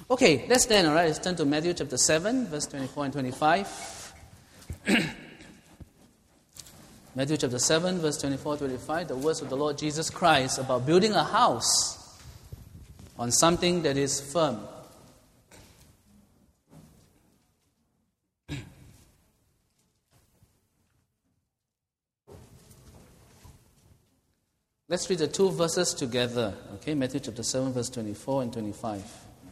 Okay, let's stand, all right? Let's turn to Matthew chapter 7, verse 24 and 25. Matthew chapter 7, verse 24 and 25, the words of the Lord Jesus Christ about building a house on something that is firm. Let's read the two verses together. Okay, Matthew chapter 7, verse 24 and 25.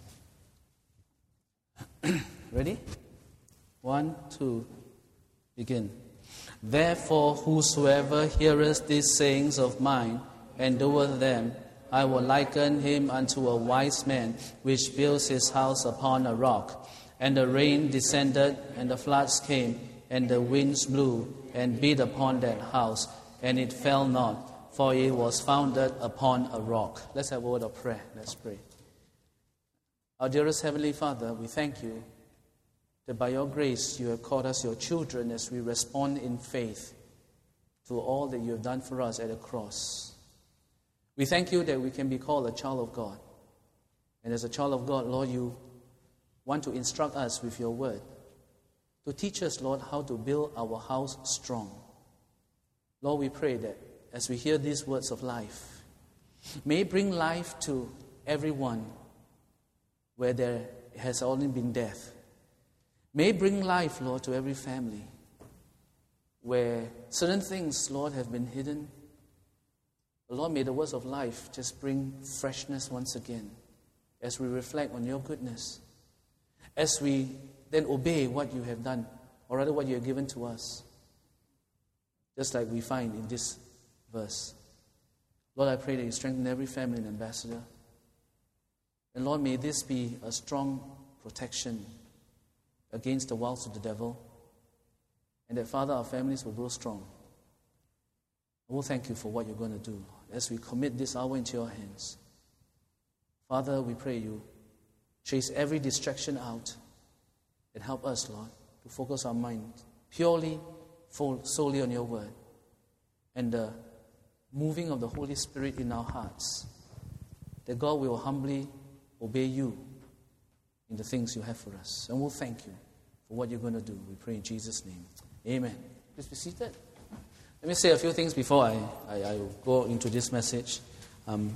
Ready? 1, 2, begin. Therefore, whosoever heareth these sayings of mine and doeth them, I will liken him unto a wise man which builds his house upon a rock. And the rain descended, and the floods came, and the winds blew, and beat upon that house, and it fell not, for it was founded upon a rock. Let's have a word of prayer. Let's pray. Our dearest Heavenly Father, we thank you that by your grace you have called us your children as we respond in faith to all that you have done for us at the cross. We thank you that we can be called a child of God. And as a child of God, Lord, you want to instruct us with your word, to teach us, Lord, how to build our house strong. Lord, we pray that as we hear these words of life, may it bring life to everyone where there has only been death. May it bring life, Lord, to every family where certain things, Lord, have been hidden. Lord, may the words of life just bring freshness once again as we reflect on your goodness, as we then obey what you have done, or rather what you have given to us, just like we find in this verse. Lord, I pray that you strengthen every family and ambassador. And Lord, may this be a strong protection against the wiles of the devil, and that, Father, our families will grow strong. I will thank you for what you're going to do as we commit this hour into your hands. Father, we pray you chase every distraction out and help us, Lord, to focus our mind purely, solely on your word and the moving of the Holy Spirit in our hearts, that God will humbly obey you in the things you have for us. And we'll thank you for what you're going to do. We pray in Jesus' name. Amen. Please be seated. Let me say a few things before I go into this message. The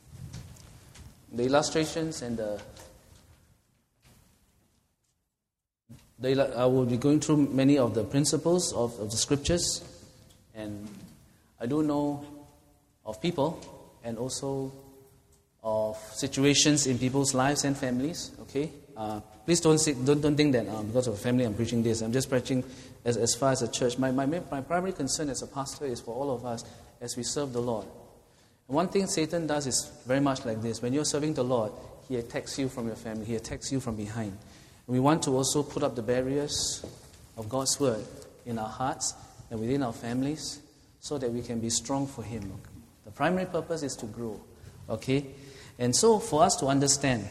illustrations and I will be going through many of the principles of the scriptures. And I do know of people and also of situations in people's lives and families, okay? Please don't think that because of family I'm preaching this. I'm just preaching as far as a church. My primary concern as a pastor is for all of us as we serve the Lord. And one thing Satan does is very much like this. When you're serving the Lord, he attacks you from your family. He attacks you from behind. And we want to also put up the barriers of God's word in our hearts and within our families so that we can be strong for him. The primary purpose is to grow, okay? And so for us to understand,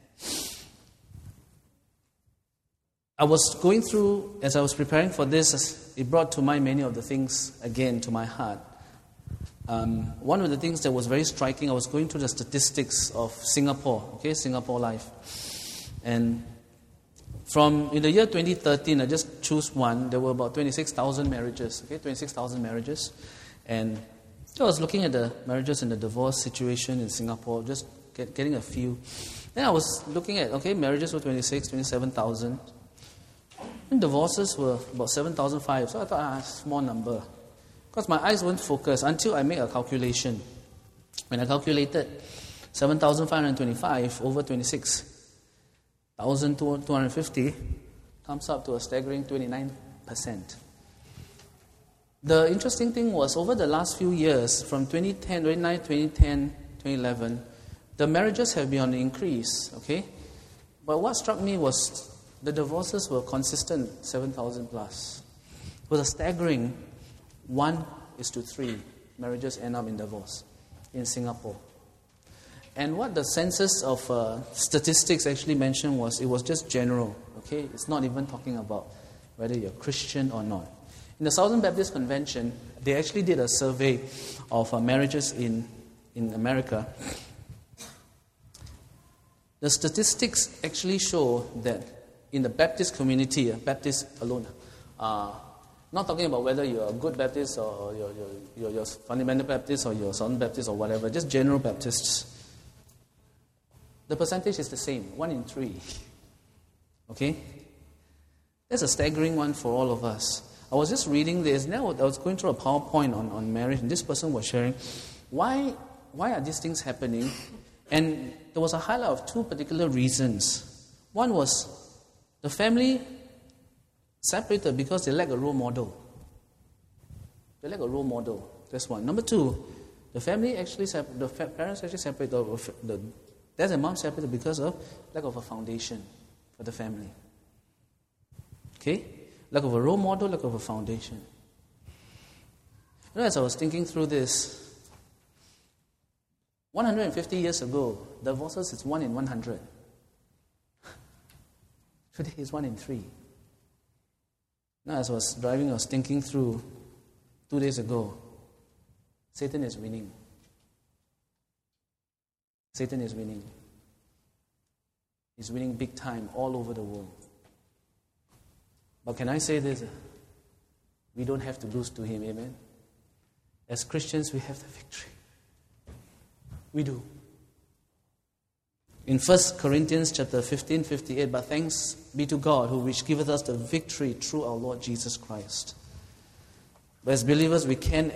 I was going through, as I was preparing for this, it brought to mind many of the things again to my heart. One of the things that was very striking, I was going through the statistics of Singapore, okay, Singapore life. And in the year 2013, I just choose one, there were about 26,000 marriages, okay, 26,000 marriages. And I was looking at the marriages and the divorce situation in Singapore, just getting a few. Then I was looking at, okay, marriages were 27,000. And divorces were about 7,500. So I thought, small number. Because my eyes weren't focused until I made a calculation. When I calculated 7,525 over 26,250 comes up to a staggering 29%. The interesting thing was, over the last few years, from 2010, 2011, the marriages have been on the increase, okay? But what struck me was the divorces were consistent, 7,000 plus. It was a staggering 1:3 marriages end up in divorce in Singapore. And what the census of statistics actually mentioned was, it was just general, okay? It's not even talking about whether you're Christian or not. In the Southern Baptist Convention, they actually did a survey of marriages in America. The statistics actually show that in the Baptist community, Baptist alone, not talking about whether you're a good Baptist or you're fundamental Baptist or you're Southern Baptist or whatever, just general Baptists, the percentage is the same, 1 in 3. Okay? That's a staggering one for all of us. I was just reading this, now I was going through a PowerPoint on marriage, and this person was sharing, why are these things happening? And there was a highlight of 2 particular reasons. One was the family separated because they lack a role model. They lack a role model. That's one. Number 2, the family actually parents actually separated. The dad and mom separated because of lack of a foundation for the family. Okay, lack of a role model, lack of a foundation. You know, as I was thinking through this, 150 years ago, divorces is 1 in 100. Today it's 1 in 3. Now, as I was driving, I was thinking through 2 days ago, Satan is winning. Satan is winning. He's winning big time all over the world. But can I say this? We don't have to lose to him, amen? As Christians, we have the victory. We do. In 1 Corinthians chapter 15, 58, but thanks be to God who which giveth us the victory through our Lord Jesus Christ. But as believers, we can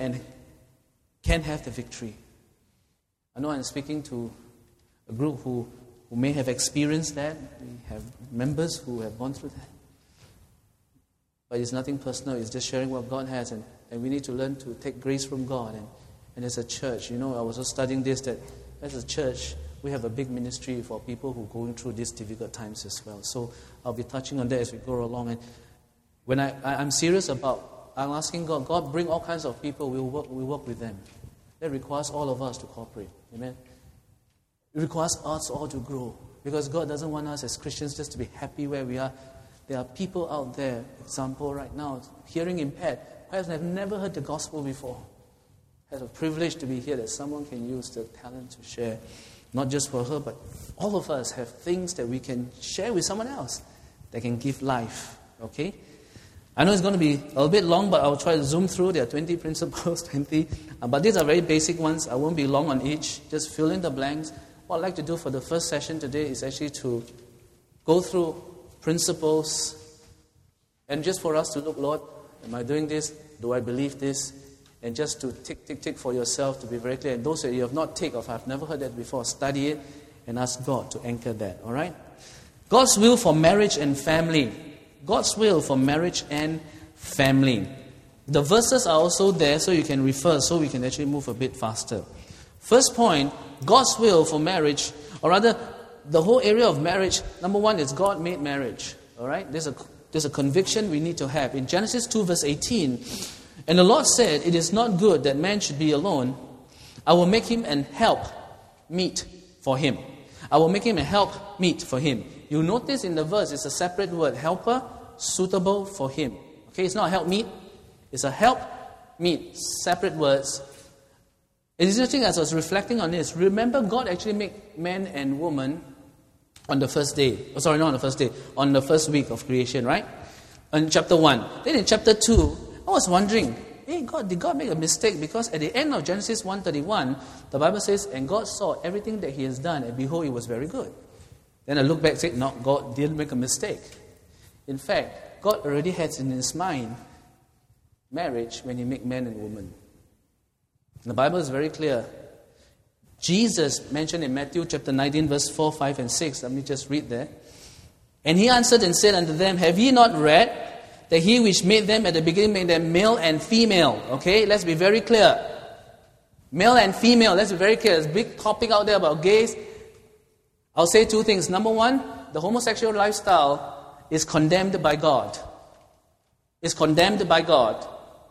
have the victory. I know I'm speaking to a group who may have experienced that. We have members who have gone through that. But it's nothing personal. It's just sharing what God has. And we need to learn to take grace from God. And as a church, I was also studying this, that as a church, we have a big ministry for people who are going through these difficult times as well. So I'll be touching on that as we go along. And when I'm serious about, I'm asking God, bring all kinds of people, we'll work with them. That requires all of us to cooperate. Amen? It requires us all to grow. Because God doesn't want us as Christians just to be happy where we are. There are people out there, example right now, hearing impaired, perhaps have never heard the gospel before. Has a privilege to be here that someone can use the talent to share. Not just for her, but all of us have things that we can share with someone else that can give life. Okay? I know it's going to be a little bit long, but I'll try to zoom through. There are 20 principles, 20. But these are very basic ones. I won't be long on each. Just fill in the blanks. What I'd like to do for the first session today is actually to go through principles, and just for us to look, Lord, am I doing this? Do I believe this? And just to tick for yourself to be very clear. And those that you have not ticked of, I've never heard that before, study it and ask God to anchor that. All right? God's will for marriage and family. God's will for marriage and family. The verses are also there so you can refer, so we can actually move a bit faster. First point, God's will for marriage, or rather, the whole area of marriage, number one is God made marriage. All right? There's a conviction we need to have. In Genesis 2 verse 18, and the Lord said, it is not good that man should be alone. I will make him an help meet for him. I will make him a help meet for him. You notice in the verse, it's a separate word, helper, suitable for him. Okay, it's not a help meet. It's a help meet, separate words. It is interesting as I was reflecting on this. Remember, God actually made man and woman on the first day. Oh, sorry, not on the first day. On the first week of creation, right? In chapter 1. Then in chapter 2, I was wondering, hey, did God make a mistake? Because at the end of Genesis 1:31, the Bible says, and God saw everything that he has done, and behold, it was very good. Then I look back and say, no, God didn't make a mistake. In fact, God already had in his mind marriage when he made man and woman. The Bible is very clear. Jesus mentioned in Matthew chapter 19, verse 4, 5, and 6. Let me just read there. And he answered and said unto them, have ye not read that he which made them at the beginning made them male and female? Okay, let's be very clear. Male and female, let's be very clear. There's a big topic out there about gays. I'll say 2 things. Number 1, the homosexual lifestyle is condemned by God. It's condemned by God.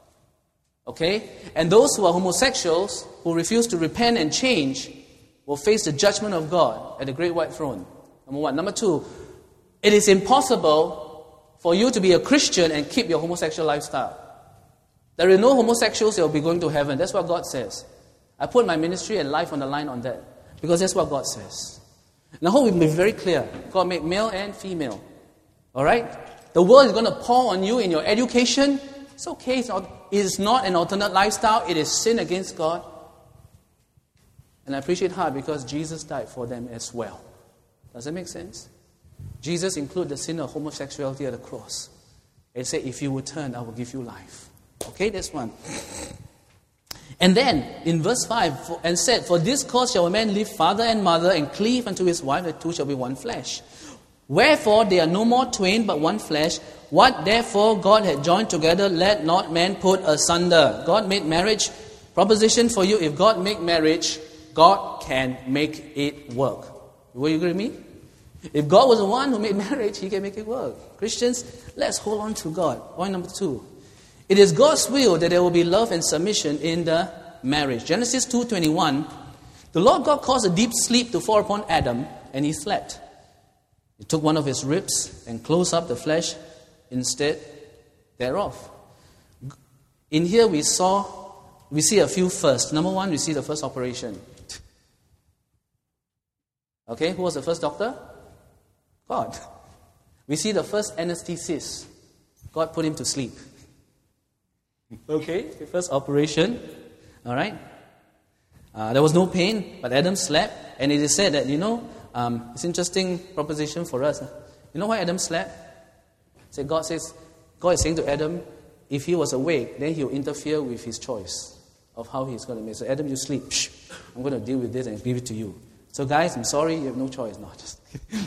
Okay? And those who are homosexuals, who refuse to repent and change, will face the judgment of God at the great white throne. Number 1. Number 2, it is impossible for you to be a Christian and keep your homosexual lifestyle. There are no homosexuals that will be going to heaven. That's what God says. I put my ministry and life on the line on that. Because that's what God says. And I hope we can be very clear. God made male and female. All right? The world is going to pour on you in your education. It's okay. It's not an alternate lifestyle. It is sin against God. And I appreciate how because Jesus died for them as well. Does that make sense? Jesus included the sin of homosexuality at the cross. And said, if you will turn, I will give you life. Okay, that's one. And then, in verse 5, and said, for this cause shall a man leave father and mother, and cleave unto his wife, the two shall be one flesh. Wherefore they are no more twain, but one flesh. What therefore God had joined together, let not man put asunder. God made marriage. Proposition for you, if God make marriage, God can make it work. Will you agree with me? If God was the one who made marriage, He can make it work. Christians, let's hold on to God. Point number 2. It is God's will that there will be love and submission in the marriage. Genesis 2:21. The Lord God caused a deep sleep to fall upon Adam, and he slept. He took one of his ribs and closed up the flesh instead thereof. In here we see a few first. Number 1, we see the first operation. Okay, who was the first doctor? God. We see the first anesthetist. God put him to sleep. Okay, the first operation. All right. There was no pain, but Adam slept. And it is said that, it's an interesting proposition for us. You know why Adam slept? God is saying to Adam, if he was awake, then he'll interfere with his choice of how he's going to make. So Adam, you sleep. Shh, I'm going to deal with this and give it to you. So guys, I'm sorry, you have no choice. No, just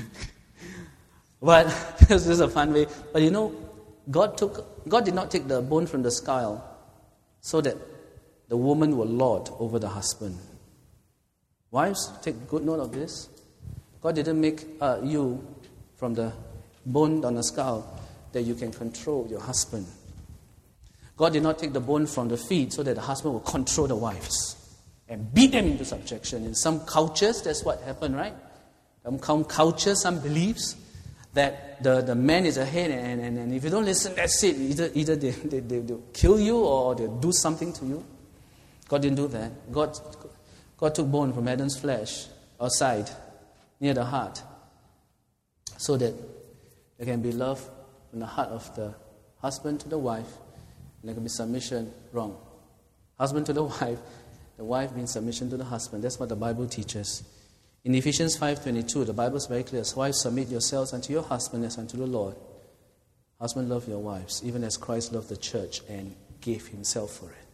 But this is a fun way. But God did not take the bone from the skull so that the woman will lord over the husband. Wives, take good note of this. God didn't make you from the bone on the skull that you can control your husband. God did not take the bone from the feet so that the husband will control the wives and beat them into subjection. In some cultures, that's what happened, right? Some cultures, some beliefs, that the man is ahead, and if you don't listen, that's it. Either they'll kill you or they'll do something to you. God didn't do that. God took bone from Adam's flesh outside, near the heart, so that there can be love in the heart of the husband to the wife, and there can be submission wrong. Husband to the wife means submission to the husband. That's what the Bible teaches. In Ephesians 5:22, the Bible is very clear. Wives, submit yourselves unto your husband as unto the Lord. Husband, love your wives, even as Christ loved the church and gave himself for it.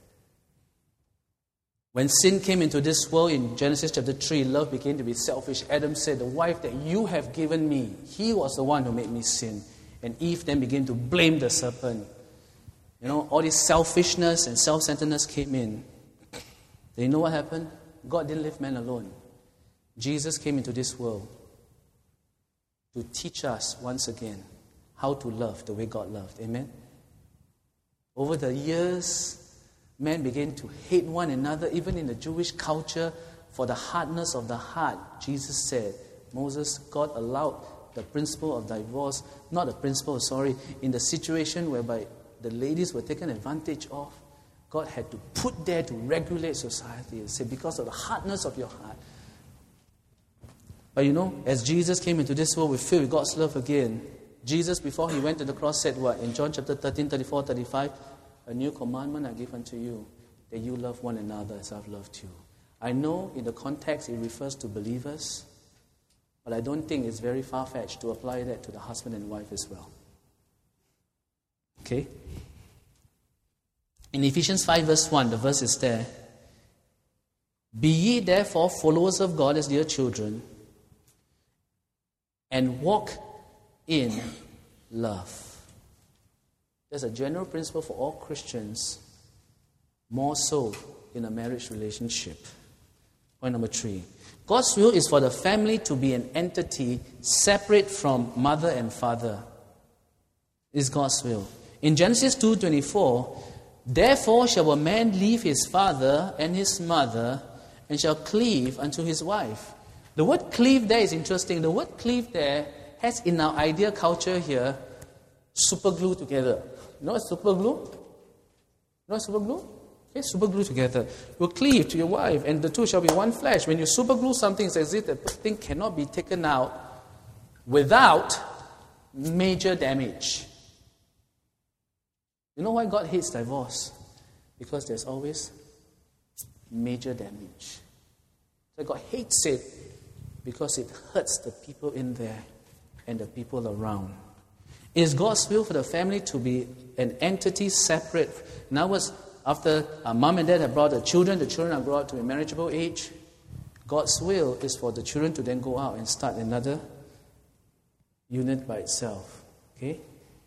When sin came into this world in Genesis chapter 3, love began to be selfish. Adam said, the wife that you have given me, he was the one who made me sin. And Eve then began to blame the serpent. All this selfishness and self-centeredness came in. Then you know what happened? God didn't leave man alone. Jesus came into this world to teach us once again how to love the way God loved. Amen? Over the years, men began to hate one another, even in the Jewish culture, for the hardness of the heart. Jesus said, God allowed the principle of divorce, in the situation whereby the ladies were taken advantage of. God had to put there to regulate society and say, because of the hardness of your heart. But as Jesus came into this world, we filled with God's love again. Jesus, before he went to the cross, said what? In John chapter 13, 34, 35, a new commandment I give unto you, that you love one another as I've loved you. I know in the context it refers to believers, but I don't think it's very far-fetched to apply that to the husband and wife as well. Okay? In Ephesians 5 verse 1, the verse is there. Be ye therefore followers of God as dear children, and walk in love. There's a general principle for all Christians, more so in a marriage relationship. Point number 3. God's will is for the family to be an entity separate from mother and father. Is God's will. In Genesis 2:24, therefore shall a man leave his father and his mother, and shall cleave unto his wife. The word cleave there is interesting. The word cleave there has, in our idea culture here, super glue together. You know what super glue? Okay, super glue together. Will cleave to your wife, and the two shall be one flesh. When you super glue something, it's as if the thing cannot be taken out without major damage. You know why God hates divorce? Because there's always major damage. So God hates it because it hurts the people in there and the people around. It is God's will for the family to be an entity separate. In other words, after mom and dad have brought the children are brought to a marriageable age. God's will is for the children to then go out and start another unit by itself. Okay?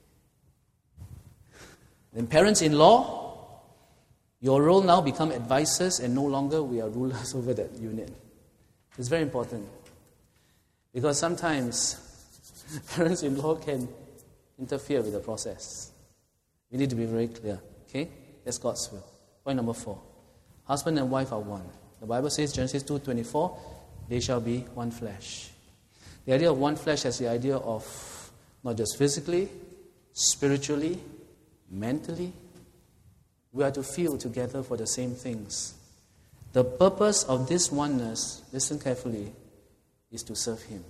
Then parents-in-law, your role now become advisors and no longer we are rulers over that unit. It's very important. Because sometimes parents-in-law can interfere with the process. We need to be very clear. Okay? That's God's will. Point number 4. Husband and wife are one. The Bible says, Genesis 2:24, they shall be one flesh. The idea of one flesh has the idea of not just physically, spiritually, mentally. We are to feel together for the same things. The purpose of this oneness, listen carefully, is to serve Him.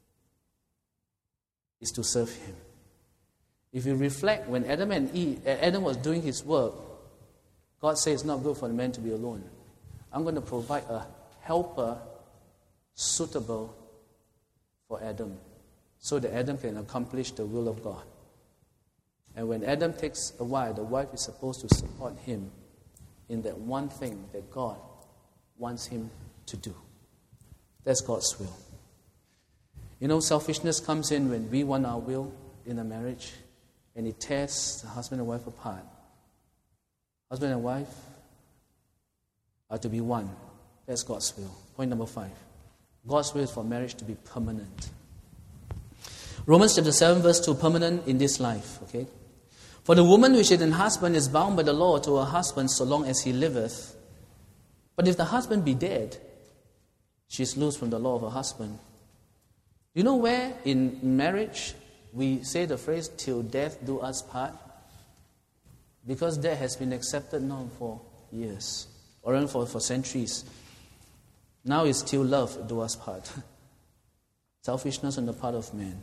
Is to serve Him. If you reflect, when Adam was doing his work, God says it's not good for the man to be alone. I'm going to provide a helper suitable for Adam, so that Adam can accomplish the will of God. And when Adam takes a wife, the wife is supposed to support him in that one thing that God wants him to do. That's God's will. You know, selfishness comes in when we want our will in a marriage, and it tears the husband and wife apart. Husband and wife are to be one. That's God's will. Point number 5. God's will is for marriage to be permanent. Romans chapter 7 verse 2, permanent in this life. Okay? For the woman which is an husband is bound by the law to her husband so long as he liveth. But if the husband be dead, she is loose from the law of her husband. You know where in marriage we say the phrase, till death do us part? Because that has been accepted now for years, or even for centuries. Now it's till love do us part. Selfishness on the part of man.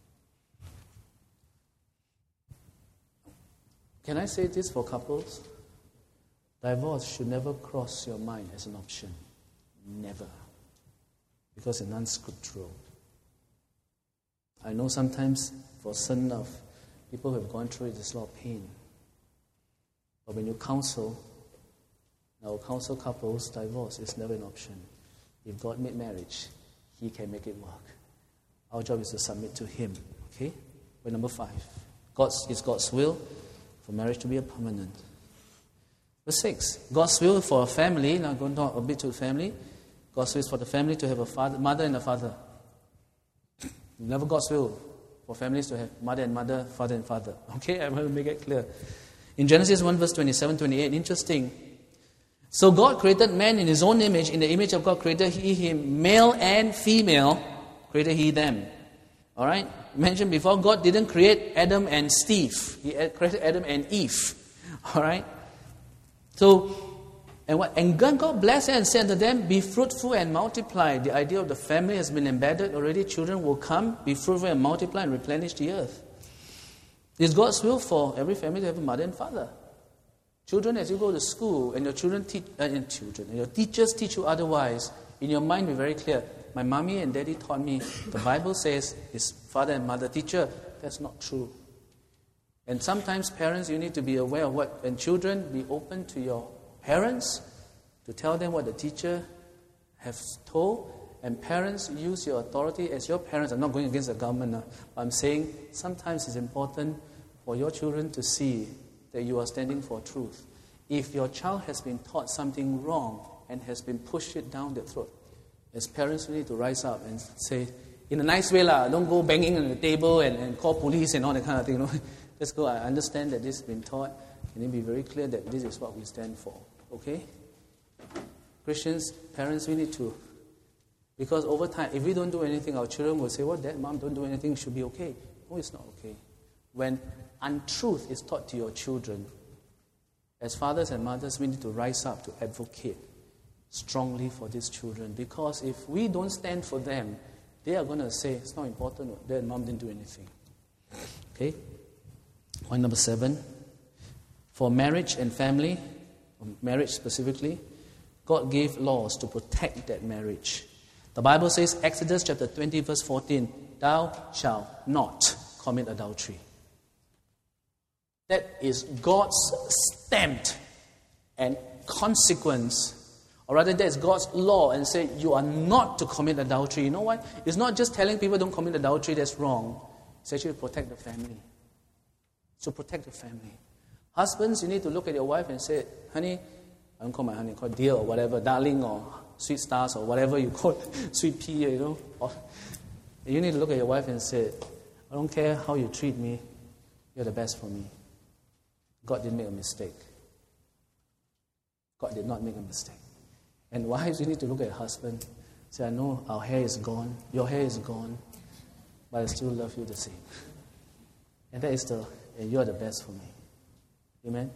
Can I say this for couples? Divorce should never cross your mind as an option. Never. Because it's unscriptural. I know sometimes for certain of people who have gone through it, there's a lot of pain. But when you counsel couples, divorce is never an option. If God made marriage, He can make it work. Our job is to submit to Him. Okay? Point number 5. It's God's will for marriage to be a permanent. Verse 6. God's will for a family. Now going down a bit to the family. God's will is for the family to have a mother and a father. Never God's will for families to have mother and mother, father and father. Okay? I'm going to make it clear. In Genesis 1 verse 27-28, interesting. So God created man in His own image. In the image of God created He him. Male and female created He them. Alright? Mentioned before, God didn't create Adam and Steve. He created Adam and Eve. Alright? So, and God blessed and said to them, be fruitful and multiply. The idea of the family has been embedded already. Children will come, be fruitful and multiply and replenish the earth. It's God's will for every family to have a mother and father. Children, as you go to school and your teachers teach you otherwise, in your mind be very clear. My mommy and daddy taught me, the Bible says, is father and mother teacher. That's not true. And sometimes parents, you need to be aware of what, and children, be open to your parents to tell them what the teacher has told. And parents, use your authority as your parents. I'm not going against the government now. But I'm saying sometimes it's important for your children to see that you are standing for truth. If your child has been taught something wrong and has been pushed it down their throat, as parents, we need to rise up and say, in a nice way, don't go banging on the table and call police and all that kind of thing. Just go, I understand that this has been taught. Can it be very clear that this is what we stand for? Okay? Christians, parents, we need to. Because over time, if we don't do anything, our children will say, well, Dad, Mom, don't do anything, it should be okay. No, it's not okay. When untruth is taught to your children as fathers and mothers, we need to rise up to advocate strongly for these children. Because if we don't stand for them, they are going to say, it's not important, their mom didn't do anything. Okay? Point number 7. For marriage and family, marriage specifically, God gave laws to protect that marriage. The Bible says, Exodus chapter 20, verse 14, thou shalt not commit adultery. That is God's stamped and consequence. Or rather, that is God's law and say, you are not to commit adultery. You know what? It's not just telling people don't commit adultery, that's wrong. It's actually to protect the family. So protect the family. Husbands, you need to look at your wife and say, honey, I don't call my honey, call dear or whatever, darling or sweet stars or whatever you call it, sweet pea, you know. Or, you need to look at your wife and say, I don't care how you treat me, you're the best for me. God didn't make a mistake. God did not make a mistake. And wives, you need to look at your husband, say, I know our hair is gone, your hair is gone, but I still love you the same. And that is and you're the best for me. Amen?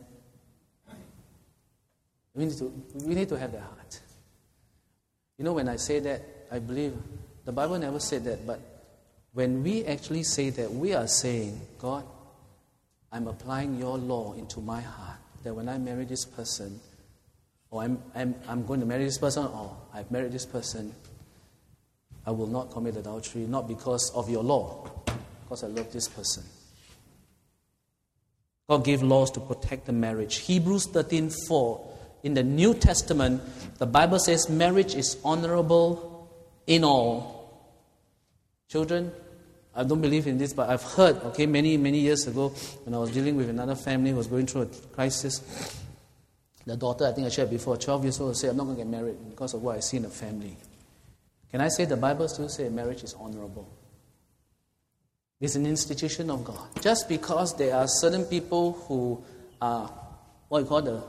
We need to have that heart. You know, when I say that, I believe the Bible never said that, but when we actually say that, we are saying, God, I'm applying your law into my heart, that when I marry this person, or I'm going to marry this person, or I've married this person, I will not commit adultery, not because of your law, because I love this person. God gave laws to protect the marriage. Hebrews 13:4. In the New Testament, the Bible says marriage is honorable in all. Children, I don't believe in this, but I've heard, many years ago, when I was dealing with another family who was going through a crisis, the daughter, I think I shared before, 12 years old, said, I'm not going to get married because of what I see in the family. Can I say the Bible still says marriage is honorable? It's an institution of God. Just because there are certain people who are what you call the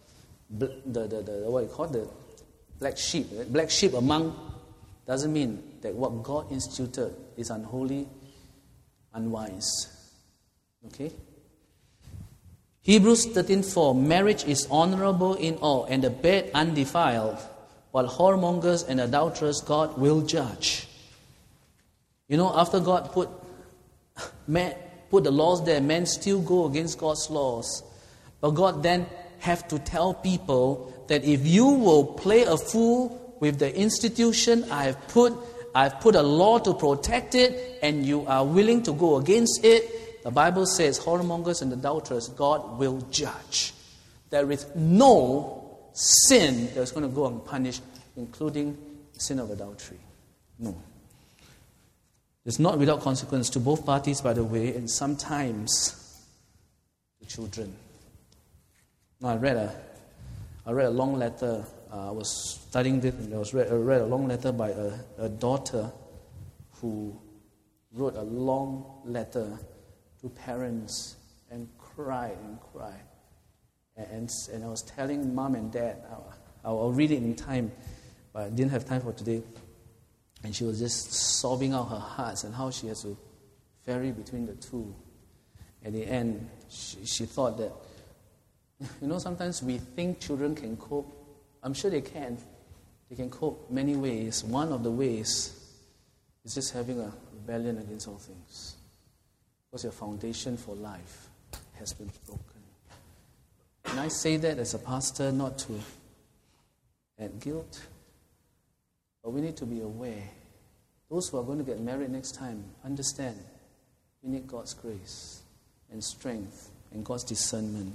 black sheep among, doesn't mean that what God instituted is unholy, unwise. Okay? Hebrews 13:4, marriage is honorable in all, and the bed undefiled, while whoremongers and adulterers God will judge. You know, after God put the laws there, men still go against God's laws. But God then have to tell people that if you will play a fool with the institution I've put a law to protect it, and you are willing to go against it, the Bible says, whoremongers and adulterers, God will judge. There is no sin that's going to go unpunished, including sin of adultery. No. It's not without consequence to both parties, by the way, and sometimes the children. Now, I read a long letter. I was studying this, and I read a long letter by a daughter who wrote a long letter to parents and cried. And I was telling mom and dad, I'll read it in time, but I didn't have time for today. And she was just sobbing out her heart and how she has to vary between the two. At the end, she thought that, sometimes we think children can cope. I'm sure they can. They can cope many ways. One of the ways is just having a rebellion against all things. Because your foundation for life has been broken. And I say that as a pastor, not to add guilt, but we need to be aware. Those who are going to get married next time, understand, we need God's grace and strength and God's discernment.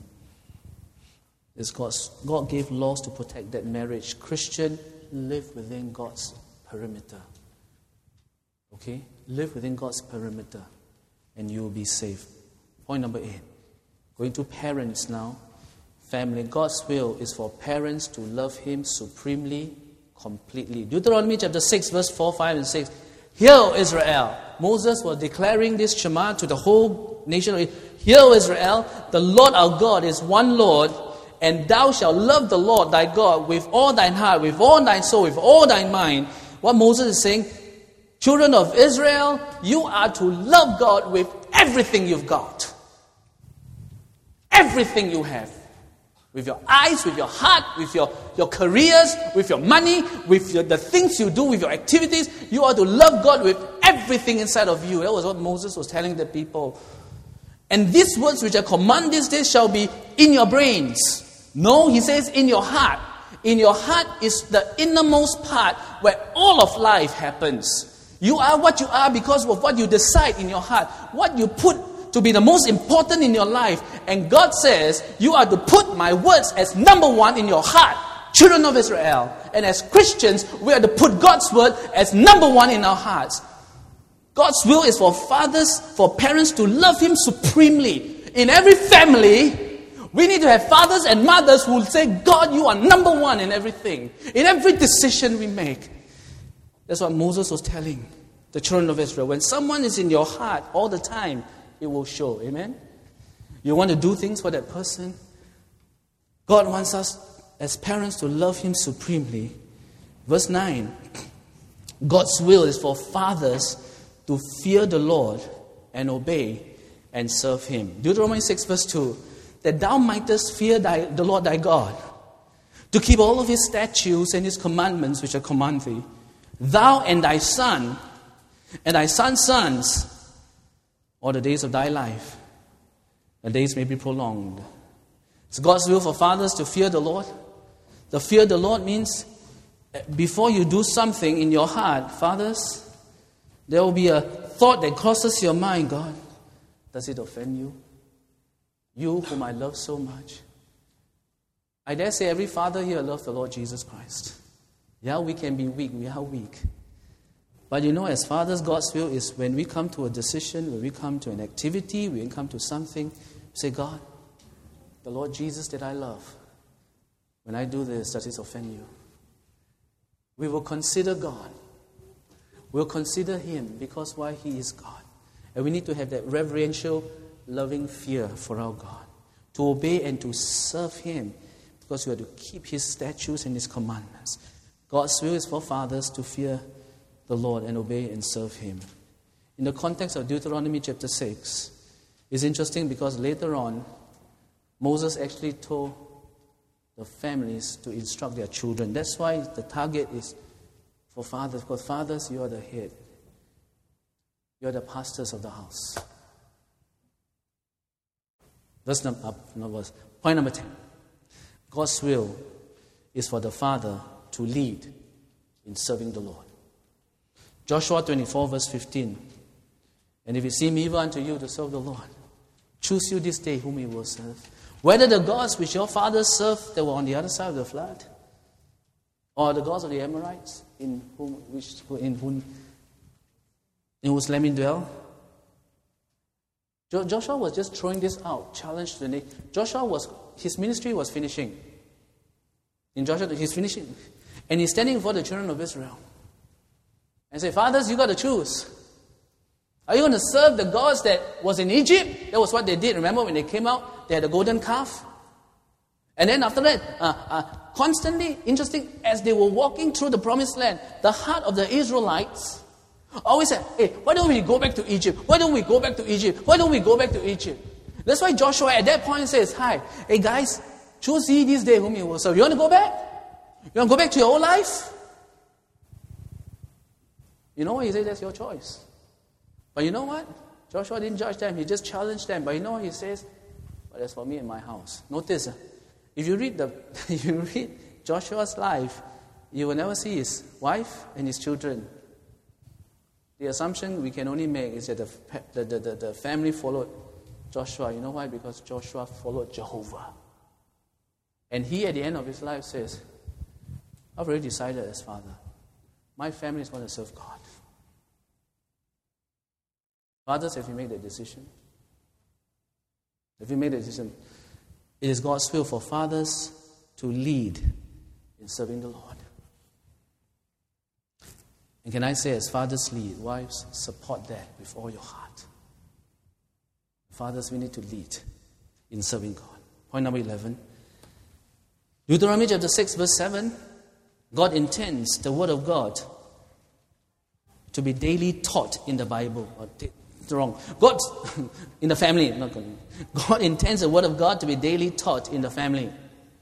God gave laws to protect that marriage. Christian, live within God's perimeter. Okay? Live within God's perimeter, and you will be safe. Point number 8. Going to parents now. Family. God's will is for parents to love Him supremely, completely. Deuteronomy chapter 6, verse 4, 5, and 6. Hear, O Israel. Moses was declaring this Shema to the whole nation. Hear, O Israel, the Lord our God is one Lord, and thou shalt love the Lord thy God with all thine heart, with all thine soul, with all thine mind. What Moses is saying, children of Israel, you are to love God with everything you've got. Everything you have. With your eyes, with your heart, with your careers, with your money, with the things you do, with your activities. You are to love God with everything inside of you. That was what Moses was telling the people. And these words which I command these days shall be in your brains. No, he says in your heart. In your heart is the innermost part where all of life happens. You are what you are because of what you decide in your heart. What you put to be the most important in your life. And God says, you are to put my words as number one in your heart, children of Israel. And as Christians, we are to put God's word as number one in our hearts. God's will is for fathers, for parents to love Him supremely. In every family, we need to have fathers and mothers who will say, God, you are number one in everything. In every decision we make. That's what Moses was telling the children of Israel. When someone is in your heart all the time, it will show. Amen? You want to do things for that person. God wants us as parents to love Him supremely. Verse 9. God's will is for fathers to fear the Lord and obey and serve Him. Deuteronomy 6 verse 2. That thou mightest fear the Lord thy God, to keep all of His statutes and His commandments which I command thee, thou and thy son, and thy son's sons, all the days of thy life, the days may be prolonged. It's God's will for fathers to fear the Lord. The fear the Lord means before you do something in your heart, fathers, there will be a thought that crosses your mind. God, does it offend you? You whom I love so much. I dare say every father here loves the Lord Jesus Christ. Yeah, we can be weak. We are weak. But you know, as fathers, God's will is when we come to a decision, when we come to an activity, when we come to something, say, God, the Lord Jesus that I love, when I do this, does it offend you? We will consider God. We'll consider Him because why? He is God. And we need to have that reverential, loving fear for our God. To obey and to serve Him because we are to keep His statutes and His commandments. God's will is for fathers to fear the Lord and obey and serve Him. In the context of Deuteronomy chapter 6, it's interesting because later on, Moses actually told the families to instruct their children. That's why the target is for fathers, because fathers, you are the head. You are the pastors of the house. Point number 10. God's will is for the father to lead in serving the Lord. Joshua 24 verse 15. And if it seem evil unto you to serve the Lord, choose you this day whom you will serve. Whether the gods which your fathers served that were on the other side of the flood, or the gods of the Amorites in whose land you dwell. Joshua was just throwing this out, challenge to the nation. His ministry was finishing. In Joshua, he's finishing. And he's standing before the children of Israel. And say, fathers, you got to choose. Are you going to serve the gods that was in Egypt? That was what they did. Remember when they came out, they had a golden calf. And then after that, constantly, interesting, as they were walking through the promised land, the heart of the Israelites always said, hey, why don't we go back to Egypt? Why don't we go back to Egypt? Why don't we go back to Egypt? That's why Joshua at that point says, hey guys, choose ye this day whom you will serve. You want to go back? You want to go back to your old life? You know what? He said, that's your choice. But you know what? Joshua didn't judge them. He just challenged them. But you know what he says? But as for me and my house. Notice, if you read Joshua's life, you will never see his wife and his children. The assumption we can only make is that the family followed Joshua. You know why? Because Joshua followed Jehovah. And he, at the end of his life, says, I've already decided as father. My family is going to serve God. Fathers, have you made that decision? Have you made that decision? It is God's will for fathers to lead in serving the Lord. And can I say, as fathers lead, wives, support that with all your heart. Fathers, we need to lead in serving God. Point number 11. Deuteronomy chapter 6, verse 7. God intends the Word of God to be daily taught in the Bible. Wrong. God, in the family. God intends the Word of God to be daily taught in the family.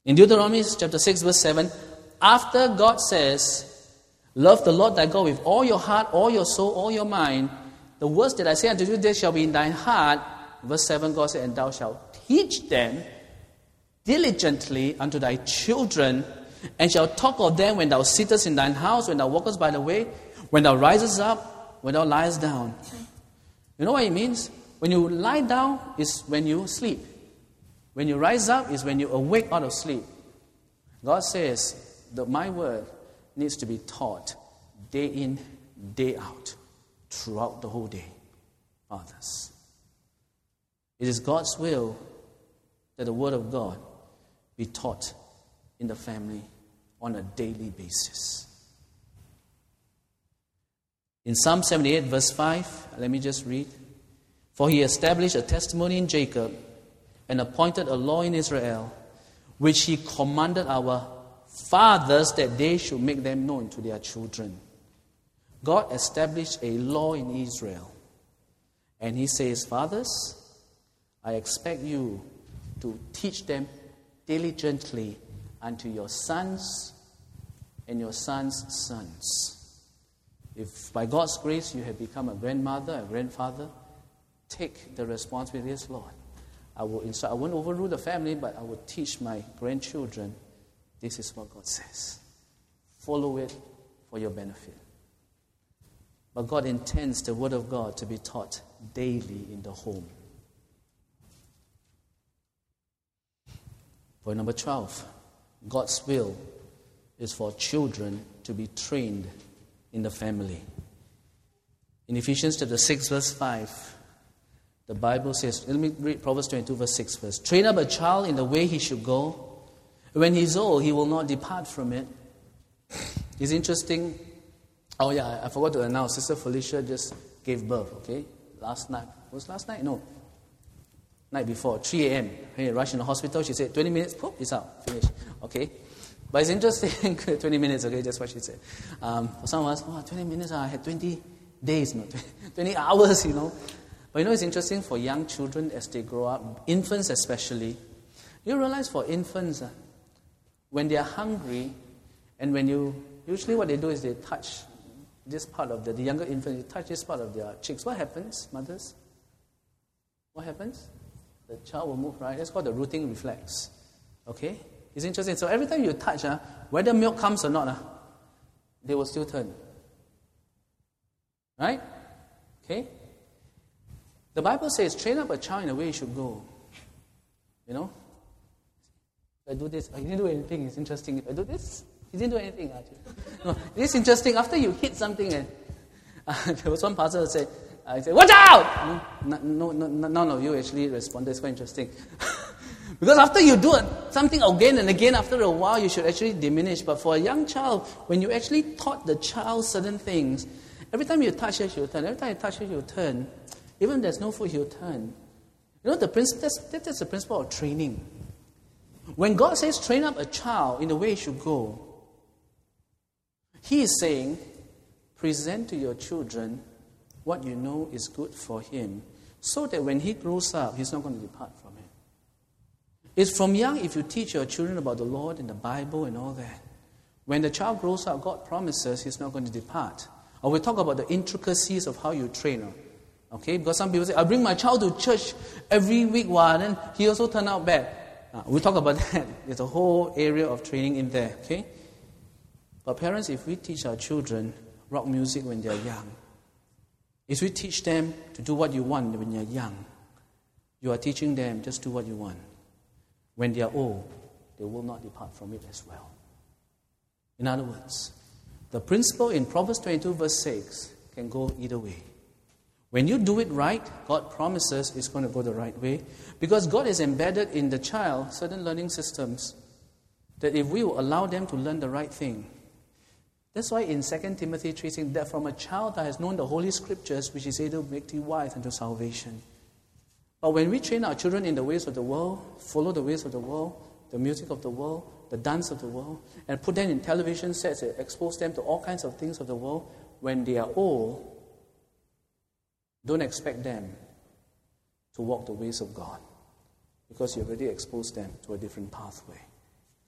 In Deuteronomy chapter 6, verse 7, after God says, love the Lord thy God with all your heart, all your soul, all your mind, the words that I say unto you, they shall be in thine heart. Verse 7, God said, and thou shalt teach them diligently unto thy children, and shalt talk of them when thou sittest in thine house, when thou walkest by the way, when thou risest up, when thou liest down. You know what it means? When you lie down is when you sleep. When you rise up is when you awake out of sleep. God says that my word needs to be taught day in, day out, throughout the whole day. Fathers, it is God's will that the word of God be taught in the family on a daily basis. In Psalm 78 verse 5, let me just read. For he established a testimony in Jacob and appointed a law in Israel, which he commanded our fathers that they should make them known to their children. God established a law in Israel. And he says, fathers, I expect you to teach them diligently unto your sons and your sons' sons. If by God's grace you have become a grandmother, a grandfather, take the responsibility as Lord. I won't overrule the family, but I will teach my grandchildren, this is what God says. Follow it for your benefit. But God intends the word of God to be taught daily in the home. Point number 12. God's will is for children to be trained in the family. In Ephesians chapter 6 verse 5, the Bible says, let me read Proverbs 22 verse 6 first. Train up a child in the way he should go. When he's old, he will not depart from it. It's interesting. Oh yeah, I forgot to announce. Sister Felicia just gave birth, okay? Last night. Was last night? No. Night before, 3 a.m. Hey, rush in the hospital. She said, 20 minutes, poof, it's out. Finished. Okay? But it's interesting. 20 minutes, okay? That's what she said. For some of us, 20 minutes, I had 20 days, no, 20 hours, you know. But you know, it's interesting for young children as they grow up, infants especially. You realize for infants, when they are hungry, and when usually what they do is they touch this part of the younger infant, you touch this part of their cheeks. What happens, mothers? What happens? The child will move, right? That's called the rooting reflex. Okay? It's interesting. So every time you touch, whether milk comes or not, they will still turn. Right? Okay? The Bible says, train up a child in the way he should go. You know? If I do this, he didn't do anything. It's interesting. If I do this, he didn't do anything. No, it's interesting. After you hit something, and there was one pastor who said, I said, watch out! None of you actually responded. It's quite interesting. Because after you do something again and again, after a while, you should actually diminish. But for a young child, when you actually taught the child certain things, every time you touch her, she'll turn. Every time you touch her, she'll turn. Even if there's no food, he'll turn. You know, that's the principle of training. When God says train up a child in the way he should go, he is saying, present to your children what you know is good for him, so that when he grows up, he's not going to depart from it. It's from young, if you teach your children about the Lord and the Bible and all that, when the child grows up, God promises he's not going to depart. Or we'll talk about the intricacies of how you train. Okay, because some people say, I bring my child to church every week, then he also turned out bad. We'll talk about that. There's a whole area of training in there, okay? But parents, if we teach our children rock music when they're young, if we teach them to do what you want when you're young, you are teaching them just do what you want. When they are old, they will not depart from it as well. In other words, the principle in Proverbs 22 verse 6 can go either way. When you do it right, God promises it's going to go the right way, because God has embedded in the child certain learning systems that if we will allow them to learn the right thing. That's why in 2 Timothy 3 saying that from a child that has known the Holy Scriptures, which is able to make thee wise unto salvation. But when we train our children in the ways of the world, follow the ways of the world, the music of the world, the dance of the world, and put them in television sets and expose them to all kinds of things of the world, when they are old, don't expect them to walk the ways of God, because you already exposed them to a different pathway.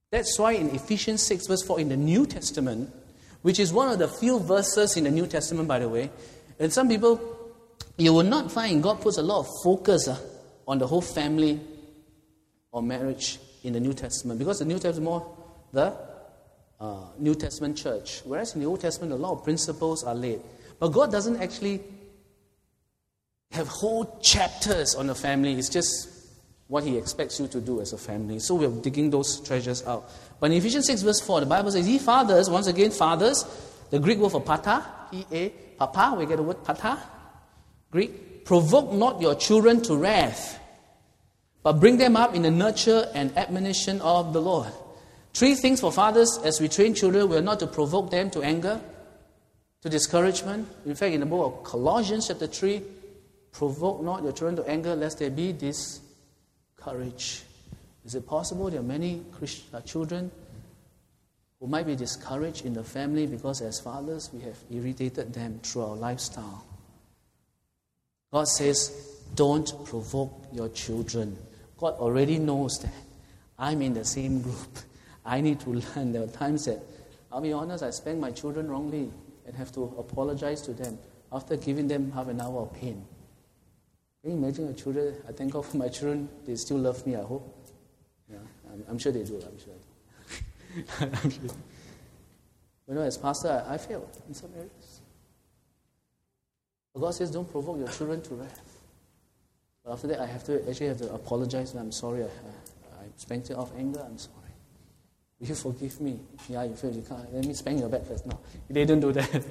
That's why in Ephesians 6 verse 4 in the New Testament, which is one of the few verses in the New Testament, by the way, and some people, you will not find God puts a lot of focus on the whole family or marriage in the New Testament, because the New Testament is more the New Testament church, whereas in the Old Testament a lot of principles are laid. But God doesn't actually have whole chapters on the family. It's just what He expects you to do as a family. So we're digging those treasures out. But in Ephesians 6 verse 4, the Bible says, ye fathers, once again fathers, the Greek word for pata, P-A, papa, we get the word pata, Greek, provoke not your children to wrath, but bring them up in the nurture and admonition of the Lord. 3 things for fathers as we train children. We are not to provoke them to anger, to discouragement. In fact, in the book of Colossians chapter 3, provoke not your children to anger, lest they be discouraged. Is it possible there are many children who might be discouraged in the family because as fathers we have irritated them through our lifestyle? God says, don't provoke your children. God already knows that. I'm in the same group. I need to learn. There are times that, I'll be honest, I spank my children wrongly and have to apologize to them after giving them half an hour of pain. Can you imagine your children? I thank God for my children. They still love me, I hope. Yeah, I'm sure they do. I'm sure. You know, as pastor, I failed in some areas. But God says, don't provoke your children to wrath. But after that, I have to apologize. I'm sorry. I spanked you off anger. I'm sorry. Will you forgive me? Yeah, you feel you can't. Let me spank your back first. No, they don't do that.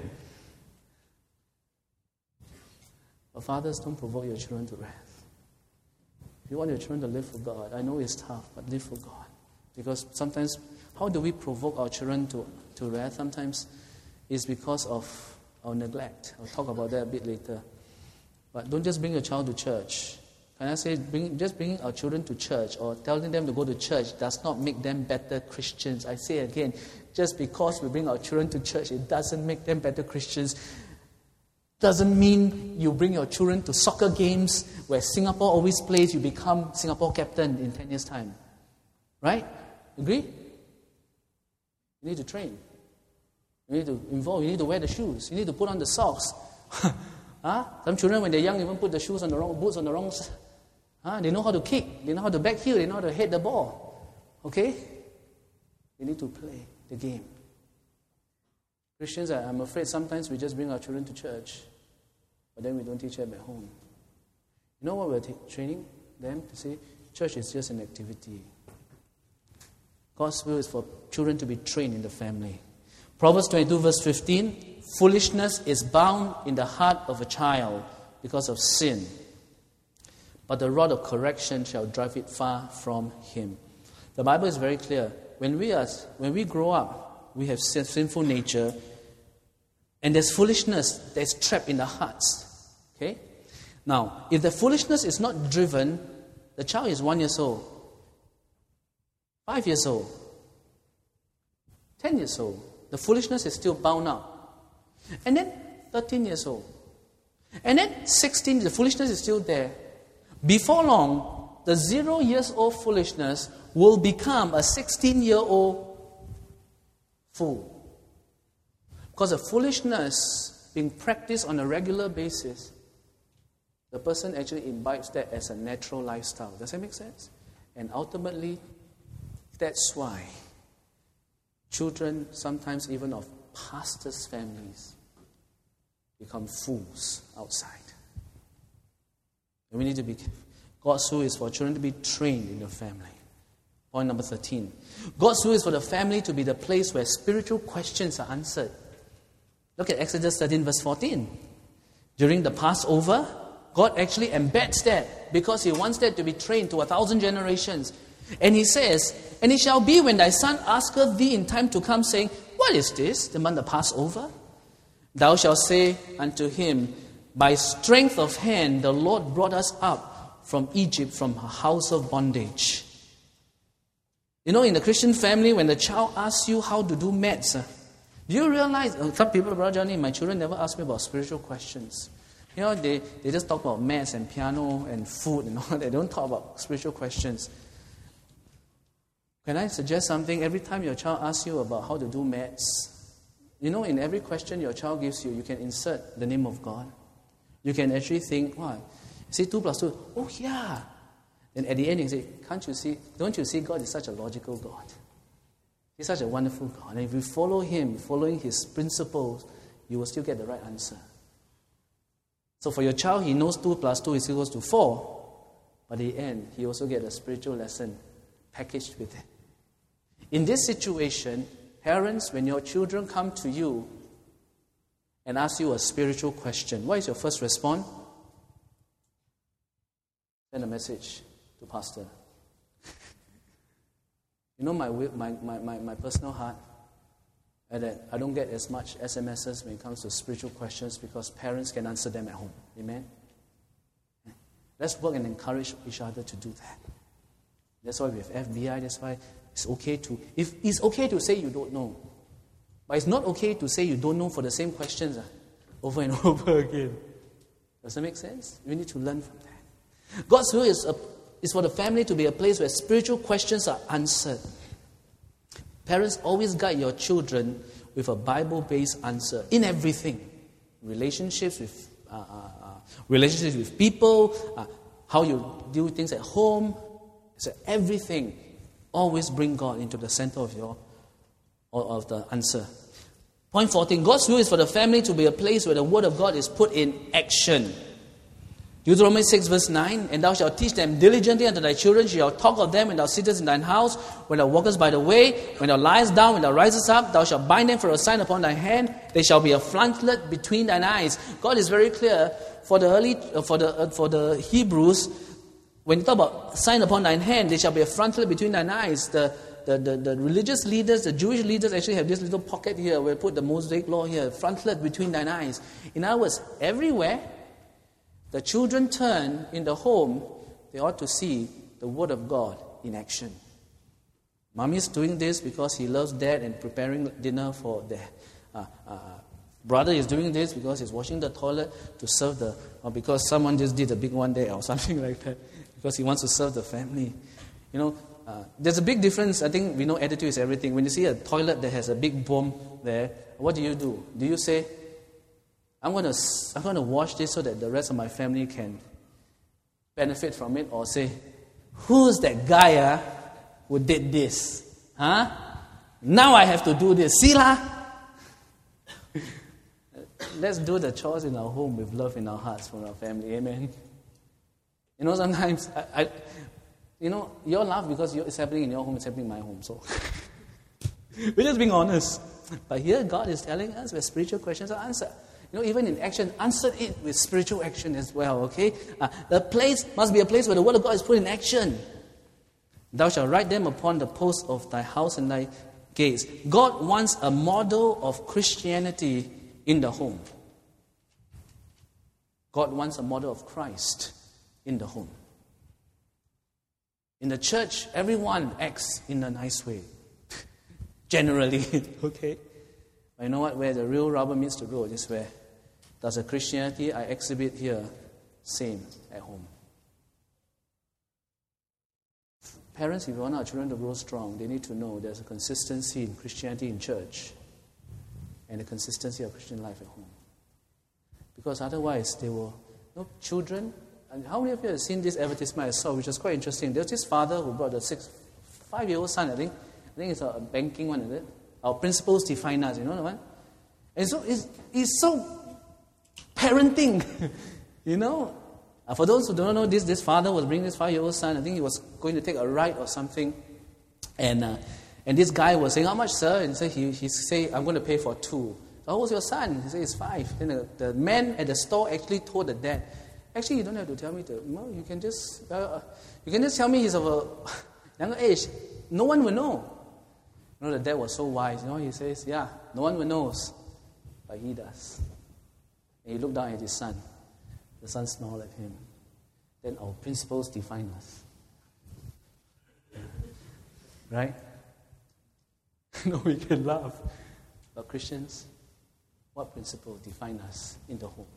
But fathers, don't provoke your children to wrath. If you want your children to live for God, I know it's tough, but live for God. Because sometimes, how do we provoke our children to wrath? Sometimes it's because of our neglect. I'll talk about that a bit later. But don't just bring your child to church. Can I say, just bringing our children to church or telling them to go to church does not make them better Christians. I say again, just because we bring our children to church, it doesn't make them better Christians. Doesn't mean you bring your children to soccer games where Singapore always plays, you become Singapore captain in 10 years' time. Right? Agree? You need to train. You need to involve. You need to wear the shoes. You need to put on the socks. Some children, when they're young, even put the shoes on the wrong, boots on the wrong. They know how to kick. They know how to back heel. They know how to hit the ball. Okay? They need to play the game. Christians, I'm afraid sometimes we just bring our children to church, but then we don't teach them at home. You know what we're training them to say? Church is just an activity. God's will is for children to be trained in the family. Proverbs 22 verse 15, foolishness is bound in the heart of a child because of sin, but the rod of correction shall drive it far from him. The Bible is very clear. When we grow up, we have sinful nature, and there's foolishness that's trapped in the hearts. Okay? Now, if the foolishness is not driven, the child is 1 year old, 5 years old, 10 years old. The foolishness is still bound up. And then 13 years old. And then 16, the foolishness is still there. Before long, the 0 years old foolishness will become a 16-year-old fool. Because the foolishness being practiced on a regular basis, the person actually imbibes that as a natural lifestyle. Does that make sense? And ultimately, that's why children, sometimes even of pastors' families, become fools outside. And we need to be careful. God's will is for children to be trained in the family. Point number 13. God's will is for the family to be the place where spiritual questions are answered. Look at Exodus 13 verse 14. During the Passover, God actually embeds that because He wants that to be trained to 1,000 generations. And He says, and it shall be when thy son asketh thee in time to come, saying, what is this, the month of Passover? Thou shalt say unto him, by strength of hand the Lord brought us up from Egypt, from a house of bondage. You know, in the Christian family, when the child asks you how to do maths, do you realize, some people, Brother Johnny, my children never ask me about spiritual questions. You know, they just talk about maths and piano and food and all that. They don't talk about spiritual questions. Can I suggest something? Every time your child asks you about how to do maths, in every question your child gives you, you can insert the name of God. You can actually think, say 2 plus 2, oh yeah. Then at the end you say, don't you see God is such a logical God? He's such a wonderful God. And if you follow Him, following His principles, you will still get the right answer. So for your child, he knows 2 plus 2 is equals to 4. But at the end, he also gets a spiritual lesson packaged with it. In this situation, parents, when your children come to you and ask you a spiritual question, what is your first response? Send a message to pastor. My personal heart, that I don't get as much SMSs when it comes to spiritual questions because parents can answer them at home. Amen? Let's work and encourage each other to do that. That's why we have FBI. That's why it's okay to say you don't know. But it's not okay to say you don't know for the same questions over and over again. Does that make sense? We need to learn from that. God's will is for the family to be a place where spiritual questions are answered. Parents, always guide your children with a Bible-based answer in everything. Relationships with people, how you do things at home. So everything, always bring God into the center of the answer. Point 14, God's will is for the family to be a place where the Word of God is put in action. Deuteronomy 6 verse 9, and thou shalt teach them diligently unto thy children, shalt talk of them when thou sittest in thine house, when thou walkest by the way, when thou liest down, when thou risest up, thou shalt bind them for a sign upon thy hand, they shall be a frontlet between thine eyes. God is very clear for the Hebrews, when you talk about sign upon thine hand, they shall be a frontlet between thine eyes. The religious leaders, the Jewish leaders actually have this little pocket here where we put the Mosaic law here, frontlet between thine eyes. In other words, everywhere the children turn in the home, they ought to see the Word of God in action. Mommy's doing this because he loves dad and preparing dinner for dad. Brother is doing this because he's washing the toilet to serve or because someone just did a big one day or something like that, because he wants to serve the family. There's a big difference. I think we know attitude is everything. When you see a toilet that has a big bomb there, what do? Do you say, I'm going to wash this so that the rest of my family can benefit from it? Or say, who's that guy who did this? Now I have to do this. See lah? Let's do the chores in our home with love in our hearts for our family. Amen. Sometimes, you all laugh because it's happening in your home, it's happening in my home. So, we're just being honest. But here, God is telling us where spiritual questions are answered. Even in action, answer it with spiritual action as well, okay? The place must be a place where the Word of God is put in action. Thou shalt write them upon the posts of thy house and thy gates. God wants a model of Christianity in the home. God wants a model of Christ in the home. In the church, everyone acts in a nice way. Generally, okay? But you know what? Where the real rubber meets the road is where does the Christianity I exhibit here same at home. Parents, if you want our children to grow strong, they need to know there's a consistency in Christianity in church and a consistency of Christian life at home. Because otherwise, they will... children... And how many of you have seen this advertisement I saw, which was quite interesting? There's this father who brought a 5-year-old son, I think it's a banking one, is it? Our principles define us, you know the one? And so it's so parenting, For those who don't know this father was bringing this 5-year-old son. I think he was going to take a ride or something. And this guy was saying, how much, sir? And so he said, I'm going to pay for 2. How old's your son? He said, it's 5. Then the man at the store actually told the dad, actually, you don't have to tell me you can just tell me he's of a younger age. No one will know. The dad was so wise. He says, yeah, no one will know, but he does. And he looked down at his son. The son smiled at him. Then our principles define us. Right? We can laugh. But Christians, what principles define us in the home?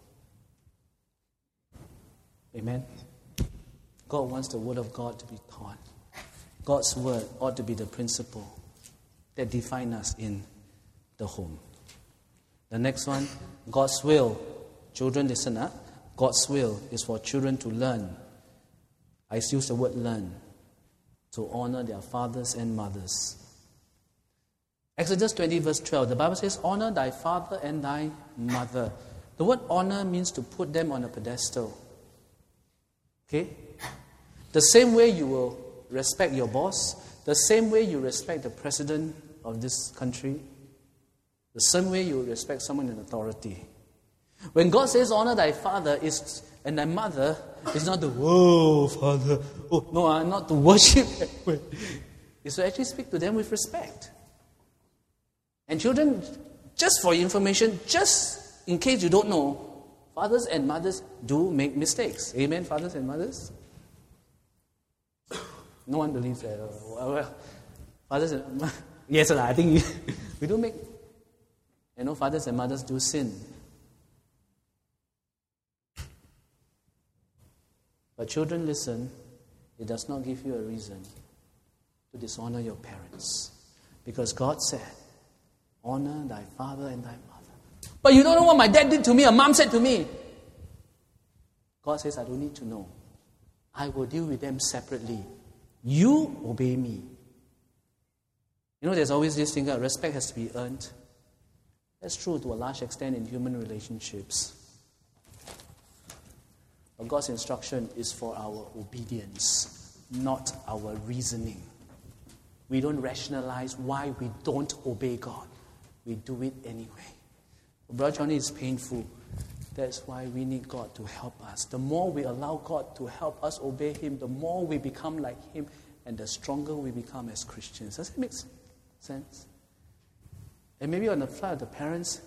Amen? God wants the Word of God to be taught. God's word ought to be the principle that defines us in the home. The next one, God's will. Children, listen up. God's will is for children to learn. I use the word learn. To honor their fathers and mothers. Exodus 20 verse 12, the Bible says, honor thy father and thy mother. The word honor means to put them on a pedestal. Okay? The same way you will respect your boss, the same way you respect the president of this country, the same way you respect someone in authority. When God says honor thy father and thy mother, it's not to, whoa, father. Oh, no, not to worship that way. It's to actually speak to them with respect. And children, just for your information, just in case you don't know, fathers and mothers do make mistakes. Amen, fathers and mothers? No one believes that. Well, fathers and yes, I think we do make, fathers and mothers do sin. But children, listen, it does not give you a reason to dishonor your parents. Because God said, honor thy father and thy mother. But you don't know what my dad did to me or mom said to me. God says, I don't need to know. I will deal with them separately. You obey me. There's always this thing that respect has to be earned. That's true to a large extent in human relationships. But God's instruction is for our obedience, not our reasoning. We don't rationalize why we don't obey God. We do it anyway. Brother Johnny, is painful. That's why we need God to help us. The more we allow God to help us obey Him, the more we become like Him, and the stronger we become as Christians. Does that make sense? And maybe on the side of the parents,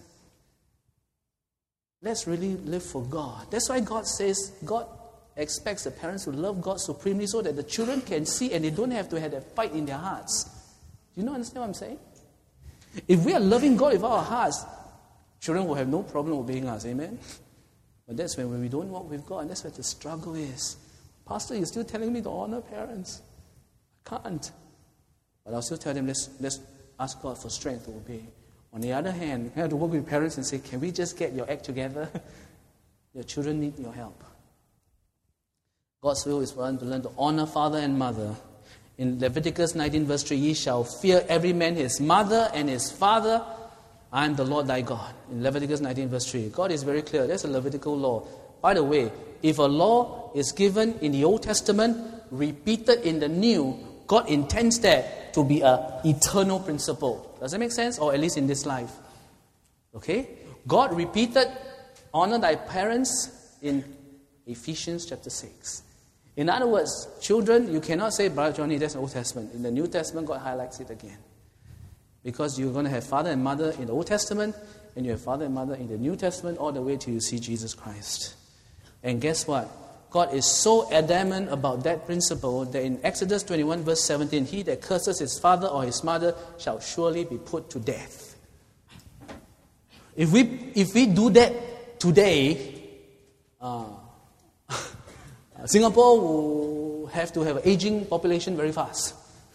let's really live for God. That's why God says, God expects the parents to love God supremely so that the children can see and they don't have to have that fight in their hearts. Do you understand what I'm saying? If we are loving God with our hearts, children will have no problem obeying us. Amen? But that's when we don't walk with God, and that's where the struggle is. Pastor, you're still telling me to honor parents. I can't. But I'll still tell them, let's ask God for strength to obey. On the other hand, I have to work with parents and say, can we just get your act together? Your children need your help. God's will is for us to learn to honor father and mother. In Leviticus 19 verse 3, ye shall fear every man his mother and his father. I am the Lord thy God. In Leviticus 19 verse 3. God is very clear. That's a Levitical law. By the way, if a law is given in the Old Testament, repeated in the New, God intends that to be an eternal principle. Does that make sense? Or at least in this life. Okay? God repeated, honor thy parents in Ephesians chapter 6. In other words, children, you cannot say, Brother Johnny, that's the Old Testament. In the New Testament, God highlights it again. Because you're going to have father and mother in the Old Testament, and you have father and mother in the New Testament, all the way till you see Jesus Christ. And guess what? God is so adamant about that principle that in Exodus 21 verse 17, he that curses his father or his mother shall surely be put to death. If we do that today, Singapore will have to have an aging population very fast.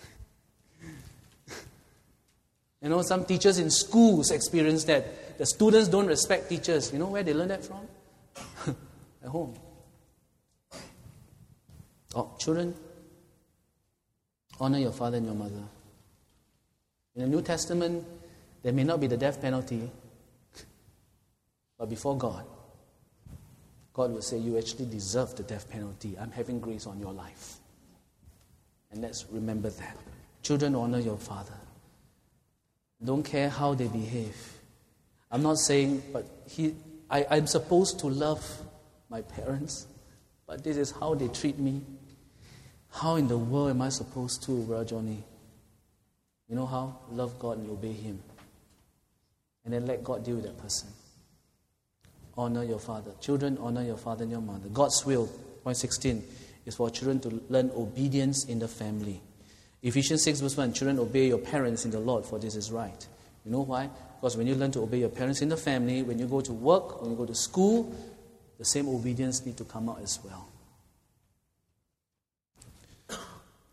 Some teachers in schools experience that. The students don't respect teachers. You know where they learn that from? At home. Oh, children, honor your father and your mother. In the New Testament, there may not be the death penalty, but before God, God will say, you actually deserve the death penalty. I'm having grace on your life. And let's remember that. Children, honor your father. Don't care how they behave. I'm not saying, but I'm supposed to love my parents, but this is how they treat me. How in the world am I supposed to, Brother Johnny? You know how? Love God and obey Him. And then let God deal with that person. Honor your father. Children, honor your father and your mother. God's will, point 16, is for children to learn obedience in the family. Ephesians 6 verse 1, children, obey your parents in the Lord, for this is right. You know why? Because when you learn to obey your parents in the family, when you go to work, when you go to school, the same obedience needs to come out as well.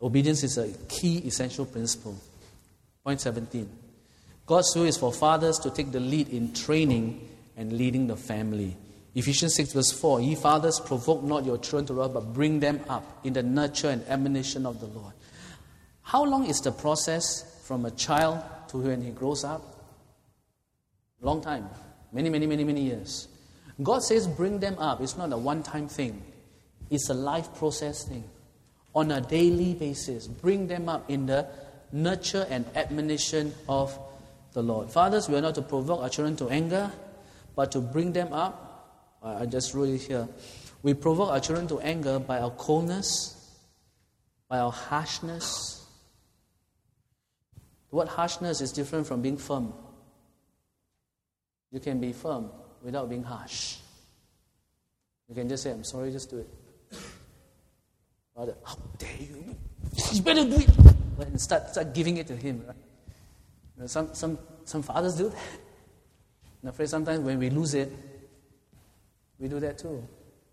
Obedience is a key essential principle. Point 17. God's will is for fathers to take the lead in training and leading the family. Ephesians 6 verse 4, ye fathers, provoke not your children to wrath, but bring them up in the nurture and admonition of the Lord. How long is the process from a child to when he grows up? Long time. Many years. God says bring them up. It's not a one-time thing. It's a life process thing. On a daily basis, bring them up in the nurture and admonition of the Lord. Fathers, we are not to provoke our children to anger, but to bring them up. I just wrote it here. We provoke our children to anger by our coldness, by our harshness. The word harshness is different from being firm. You can be firm without being harsh. You can just say, I'm sorry, just do it. Rather, how dare you? You better do it. And start giving it to him. Right? You know, some fathers do that. I'm afraid sometimes when we lose it, we do that too.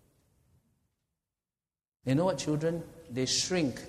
You know what, children? They shrink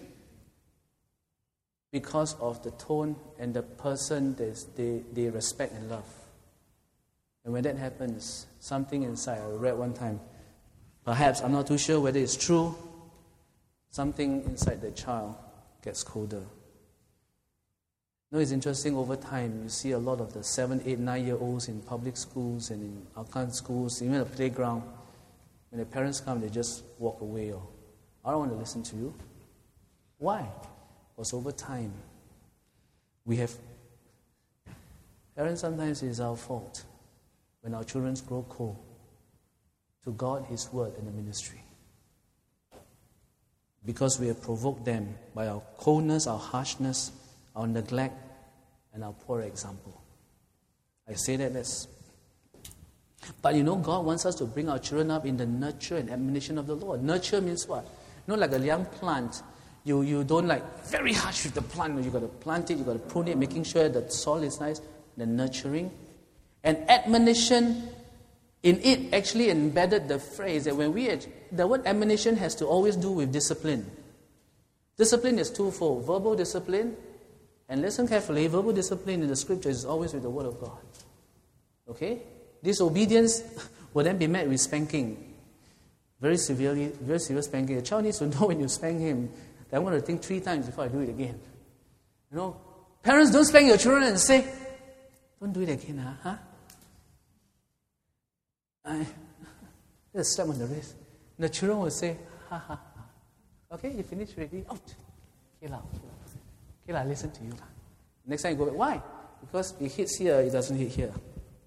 because of the tone and the person they respect and love. And when that happens, something inside, I read one time, perhaps, I'm not too sure whether it's true, something inside the child gets colder. You know, it's interesting, over time, you see a lot of the 7, 8, 9-year-olds in public schools and in Alcan schools, even at the playground. When the parents come, they just walk away. Or, I don't want to listen to you. Why? Because over time, we have... Parents, sometimes it is our fault when our children grow cold to God, His Word, and the ministry. Because we have provoked them by our coldness, our harshness, our neglect, and our poor example. I say that as... But you know, God wants us to bring our children up in the nurture and admonition of the Lord. Nurture means what? You know, like a young plant, you don't like very harsh with the plant. You got to plant it, you got to prune it, making sure that soil is nice. The nurturing. And admonition, in it actually embedded the phrase that the word admonition has to always do with discipline. Discipline is twofold. Verbal discipline, and listen carefully, verbal discipline in the scriptures is always with the word of God. Okay? Disobedience will then be met with spanking. Very severe spanking. The child needs to know when you spank him that I'm going to think 3 times before I do it again. You know, parents, don't spank your children and say, don't do it again, huh? Just slap on the wrist. The children will say, ha ha ha. Okay, you finished already? Out. Okay, listen to you. Next time you go back. Why? Because it hits here, it doesn't hit here.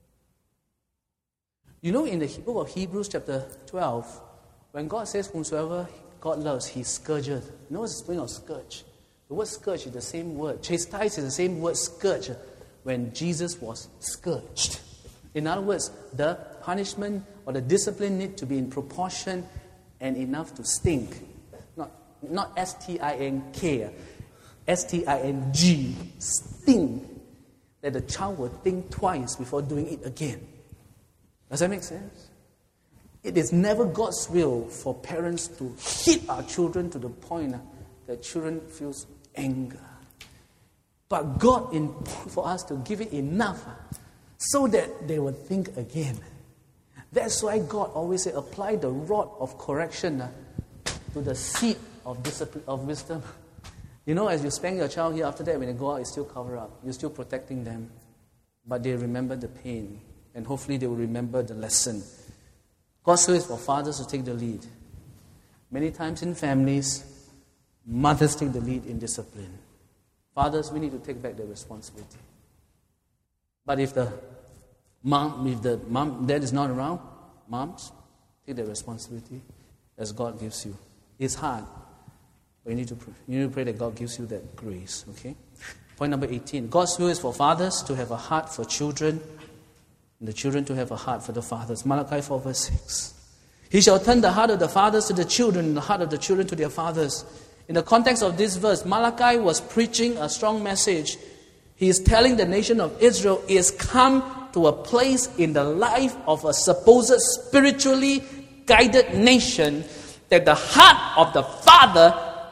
You know, in the book of Hebrews chapter 12, when God says, whomsoever God loves, He scourgeth. You know what's the meaning of scourge? The word scourge is the same word. Chastise is the same word, scourge, when Jesus was scourged. In other words, the punishment or the discipline need to be in proportion and enough to stink. Not S-T-I-N-K, S-T-I-N-G, sting. That the child will think twice before doing it again. Does that make sense? It is never God's will for parents to hit our children to the point that children feel anger. But God, for us to give it enough so that they will think again. That's why God always said, apply the rod of correction to the seed of discipline, of wisdom. You know, as you spank your child here, after that, when they go out, you still cover up. You're still protecting them. But they remember the pain. And hopefully they will remember the lesson. God's will is for fathers to take the lead. Many times in families, mothers take the lead in discipline. Fathers, we need to take back the responsibility. But if the mom, dad is not around, moms, take the responsibility as God gives you. It's hard, but you need to pray that God gives you that grace. Okay. Point number 18. God's will is for fathers to have a heart for children, and the children to have a heart for the fathers. Malachi 4 verse 6. He shall turn the heart of the fathers to the children, and the heart of the children to their fathers. In the context of this verse, Malachi was preaching a strong message. He is telling the nation of Israel is come to a place in the life of a supposed spiritually guided nation that the heart of the father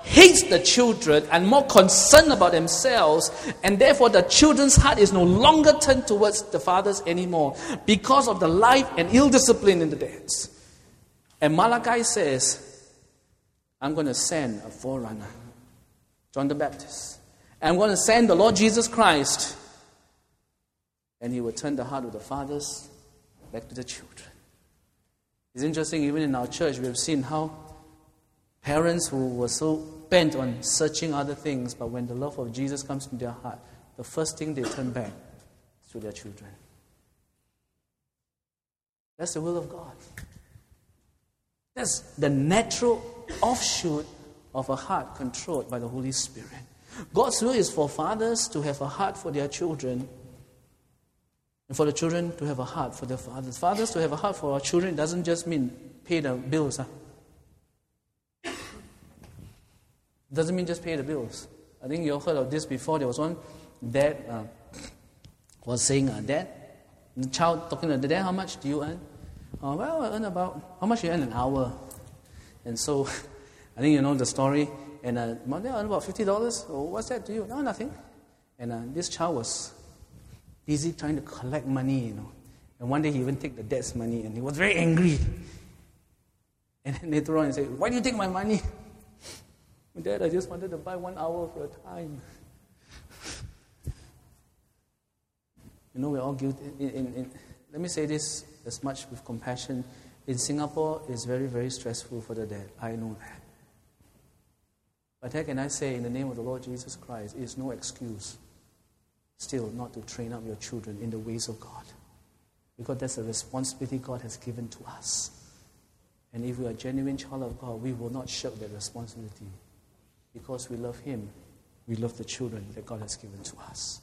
hates the children and more concerned about themselves, and therefore the children's heart is no longer turned towards the fathers anymore because of the life and ill discipline in the dads. And Malachi says, I'm going to send a forerunner, John the Baptist. I'm going to send the Lord Jesus Christ, and he will turn the heart of the fathers back to the children. It's interesting, even in our church, we have seen how parents who were so bent on searching other things, but when the love of Jesus comes into their heart, the first thing they turn back is to their children. That's the will of God. That's the natural offshoot of a heart controlled by the Holy Spirit. God's will is for fathers to have a heart for their children, and for the children to have a heart for their fathers. Fathers to have a heart for our children doesn't just mean pay the bills. Doesn't mean just pay the bills. I think you all heard of this before. There was one dad was saying, Dad, the child talking to the dad, how much do you earn? Well, I earn about, how much you earn an hour? And so, I think you know the story. And I earn about $50. Oh, what's that to you? No, nothing. And this child was busy trying to collect money, And one day he even took the dad's money, and he was very angry. And then later on he said, why do you take my money? Dad, I just wanted to buy 1 hour of your time. We're all guilty. Let me say this as much with compassion. In Singapore, it's very, very stressful for the dad. I know that. But how can I say, in the name of the Lord Jesus Christ, it is no excuse still not to train up your children in the ways of God. Because that's a responsibility God has given to us. And if we are a genuine child of God, we will not shirk that responsibility. Because we love Him, we love the children that God has given to us.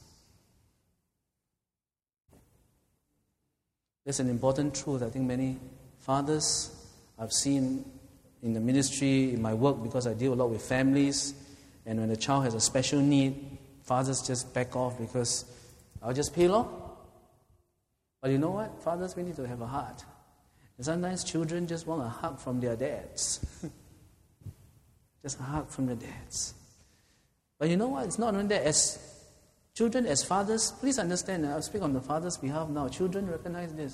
There's an important truth I think many fathers I've seen in the ministry, in my work, because I deal a lot with families. And when a child has a special need, fathers just back off because I'll just pay law. But you know what? Fathers, we need to have a heart. And sometimes children just want a hug from their dads. Just a hug from the dads. But you know what? It's not only that. As children, as fathers, please understand, I'll speak on the father's behalf now. Children, recognize this.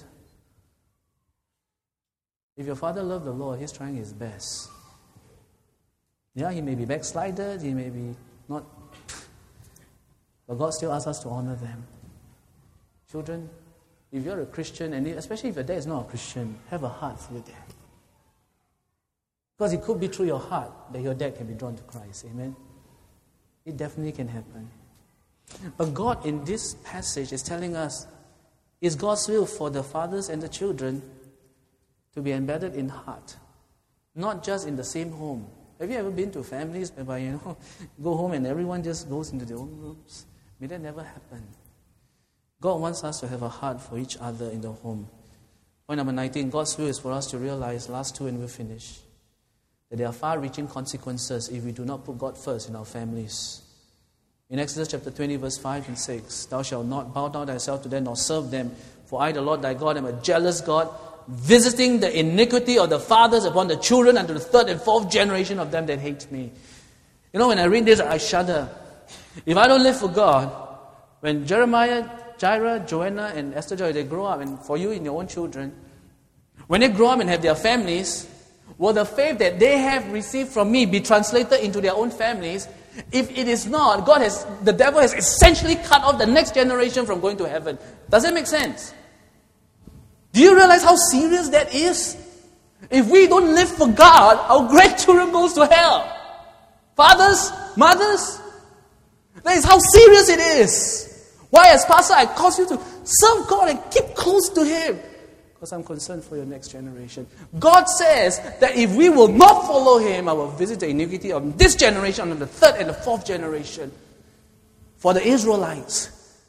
If your father loved the Lord, he's trying his best. Yeah, he may be backslided, he may be not, but God still asks us to honor them. Children, if you're a Christian, and especially if your dad is not a Christian, have a heart for your dad. Because it could be through your heart that your dad can be drawn to Christ. Amen? It definitely can happen. But God in this passage is telling us, it's God's will for the fathers and the children to be embedded in heart. Not just in the same home. Have you ever been to families whereby, go home and everyone just goes into their own rooms? May that never happen. God wants us to have a heart for each other in the home. Point number 19, God's will is for us to realize, last two and we'll finish, that there are far-reaching consequences if we do not put God first in our families. In Exodus chapter 20, verse 5 and 6, thou shalt not bow down thyself to them nor serve them, for I, the Lord thy God, am a jealous God, visiting the iniquity of the fathers upon the children unto the third and fourth generation of them that hate me. When I read this, I shudder. If I don't live for God, when Jeremiah, Jairah, Joanna, and Esther Joy, they grow up, and for you in your own children, when they grow up and have their families, will the faith that they have received from me be translated into their own families? If it is not, the devil has essentially cut off the next generation from going to heaven. Does that make sense? Do you realize how serious that is? If we don't live for God, our grandchildren goes to hell. Fathers, mothers, that is how serious it is. Why, as pastor, I cause you to serve God and keep close to Him. Because I'm concerned for your next generation. God says that if we will not follow Him, I will visit the iniquity of this generation and the third and the fourth generation. For the Israelites,